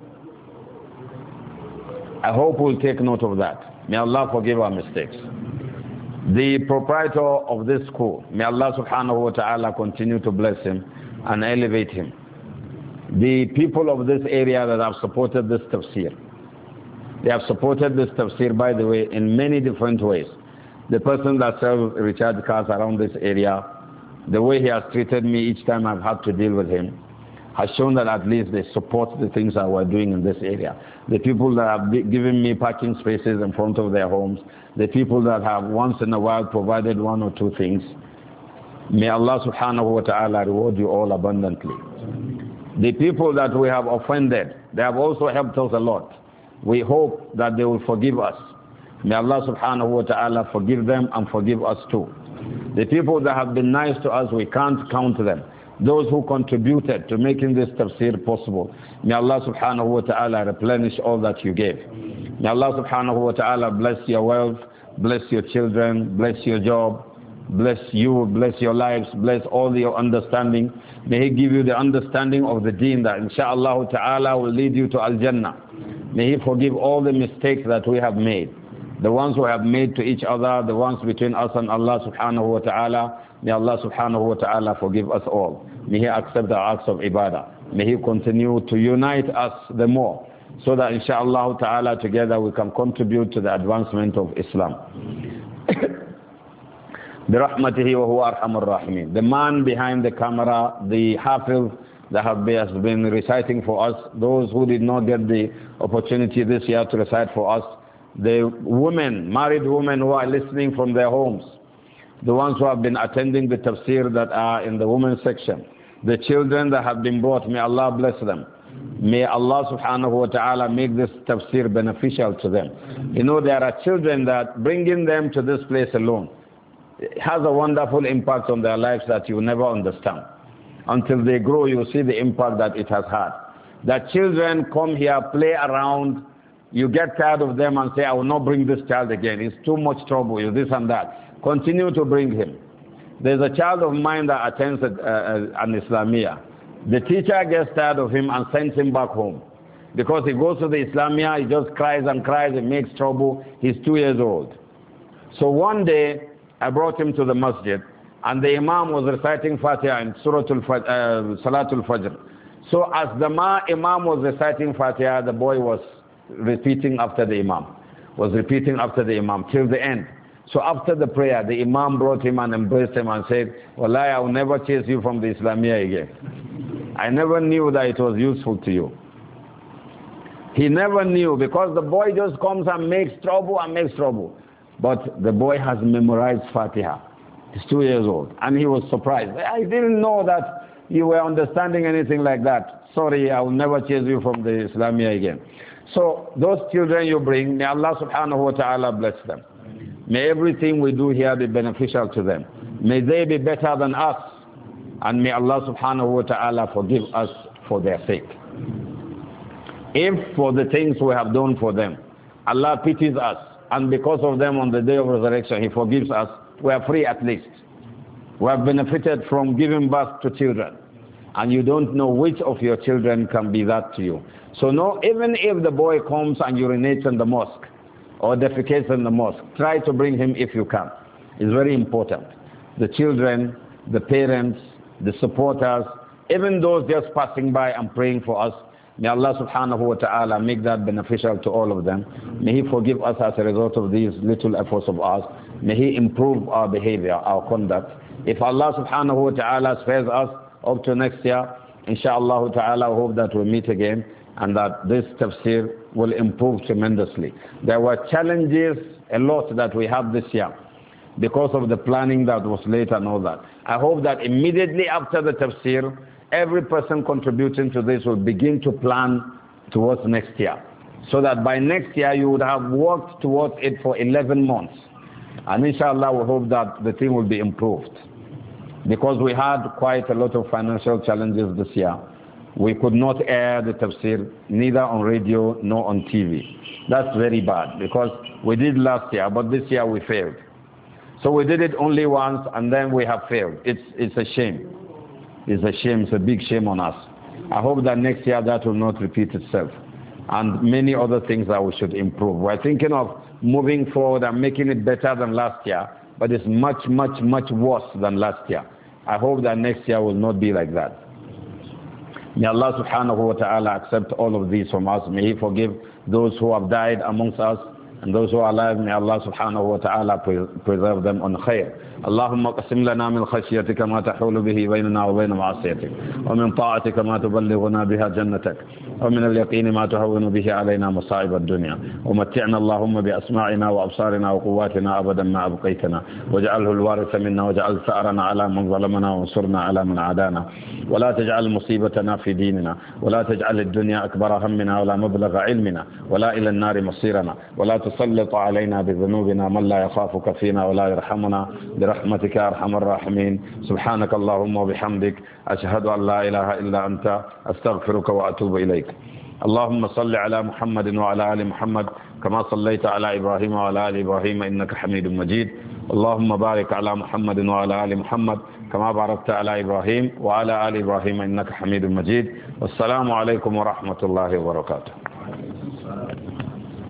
I hope we'll take note of that. May Allah forgive our mistakes. The proprietor of this school, may Allah subhanahu wa ta'ala continue to bless him and elevate him. The people of this area that have supported this tafsir, they have supported this tafsir, by the way, in many different ways. The person that sells recharge cars around this area, the way he has treated me each time I've had to deal with him, has shown that at least they support the things that we're doing in this area. The people that have given me parking spaces in front of their homes, the people that have once in a while provided one or two things, may Allah subhanahu wa ta'ala reward you all abundantly. The people that we have offended, they have also helped us a lot. We hope that they will forgive us. May Allah subhanahu wa ta'ala forgive them and forgive us too. The people that have been nice to us, we can't count them. Those who contributed to making this tafsir possible, may Allah subhanahu wa ta'ala replenish all that you gave. May Allah subhanahu wa ta'ala bless your wealth, bless your children, bless your job, bless you, bless your lives, bless all your understanding. May He give you the understanding of the deen that insha'Allah ta'ala will lead you to Al-Jannah. May He forgive all the mistakes that we have made. The ones we have made to each other, the ones between us and Allah subhanahu wa ta'ala. May Allah subhanahu wa ta'ala forgive us all. May He accept our acts of ibadah. May He continue to unite us the more, so that insha'Allah ta'ala together we can contribute to the advancement of Islam. برحمته وهو أرحم الراحمين. The man behind the camera, the hafiz that have been, has been reciting for us, those who did not get the opportunity this year to recite for us, the women, married women who are listening from their homes, the ones who have been attending the tafsir that are in the women's section, the children that have been brought, may Allah bless them. May Allah subhanahu wa ta'ala make this tafsir beneficial to them. You know, there are children that bringing them to this place alone, it has a wonderful impact on their lives that you never understand. Until they grow, you see the impact that it has had. That children come here, play around, you get tired of them and say, I will not bring this child again. It's too much trouble, you this and that. Continue to bring him. There's a child of mine that attends a, a, an Islamia. The teacher gets tired of him and sends him back home. Because he goes to the Islamia, he just cries and cries, he makes trouble. He's two years old. So one day, I brought him to the masjid, and the Imam was reciting Fatiha in Surah Al-Fajr, uh, Salatul Fajr. So as the ma Imam was reciting Fatiha, the boy was repeating after the Imam, was repeating after the Imam till the end. So after the prayer, the Imam brought him and embraced him and said, Wallahi, I will never chase you from the Islamia again. I never knew that it was useful to you. He never knew, because the boy just comes and makes trouble and makes trouble. But the boy has memorized Fatiha. He's two years old. And he was surprised. I didn't know that you were understanding anything like that. Sorry, I will never chase you from the Islamia again. So those children you bring, may Allah subhanahu wa ta'ala bless them. May everything we do here be beneficial to them. May they be better than us. And may Allah subhanahu wa ta'ala forgive us for their sake. If for the things we have done for them, Allah pities us, and because of them on the day of resurrection, He forgives us, we are free at least. We have benefited from giving birth to children. And you don't know which of your children can be that to you. So no, even if the boy comes and urinates in the mosque, or defecates in the mosque, try to bring him if you can. It's very important. The children, the parents, the supporters, even those just passing by and praying for us, may Allah subhanahu wa ta'ala make that beneficial to all of them. May He forgive us as a result of these little efforts of ours. May He improve our behavior, our conduct. If Allah subhanahu wa ta'ala spares us up to next year, inshaAllah ta'ala, I hope that we'll meet again and that this tafsir will improve tremendously. There were challenges, a lot that we had this year because of the planning that was late and all that. I hope that immediately after the tafsir, every person contributing to this will begin to plan towards next year. So that by next year you would have worked towards it for eleven months. And inshallah we hope that the thing will be improved. Because we had quite a lot of financial challenges this year. We could not air the tafsir neither on radio nor on T V. That's very bad because we did last year, but this year we failed. So we did it only once and then we have failed. It's, it's a shame. It's a shame. It's a big shame on us. I hope that next year that will not repeat itself. And many other things that we should improve. We're thinking of moving forward and making it better than last year, but it's much, much, much worse than last year. I hope that next year will not be like that. May Allah subhanahu wa ta'ala accept all of these from us. May He forgive those who have died amongst us And those who are alive, may Allah subhanahu wa ta'ala preserve them on khair. اللهم اقسم لنا من خشيتك ما تحول به بيننا وبين معصيتك ومن طاعتك ما تبلغنا بها جنتك ومن اليقين ما تهون به علينا مصائب الدنيا ومتعنا اللهم بأسماعنا وأبصارنا وقواتنا أبدا ما أبقيتنا واجعله الوارث منا واجعل ثأرنا على من ظلمنا وانصرنا على من عادانا ولا تجعل مصيبتنا في ديننا ولا تجعل الدنيا أكبر همنا ولا مبلغ علمنا ولا إلى النار مصيرنا ولا تسلط علينا بذنوبنا من لا يخافك فينا ولا يرحمنا برحمتك يا أرحم الراحمين سبحانك اللهم وبحمدك أشهد أن لا إله إلا أنت أستغفرك وأتوب إليك اللهم صل على محمد وعلى آل محمد كما صليت على إبراهيم وعلى آل إبراهيم إنك حميد مجيد اللهم بارك على محمد وعلى آل محمد كما باركت على إبراهيم وعلى آل إبراهيم إنك حميد مجيد والسلام عليكم ورحمة الله وبركاته.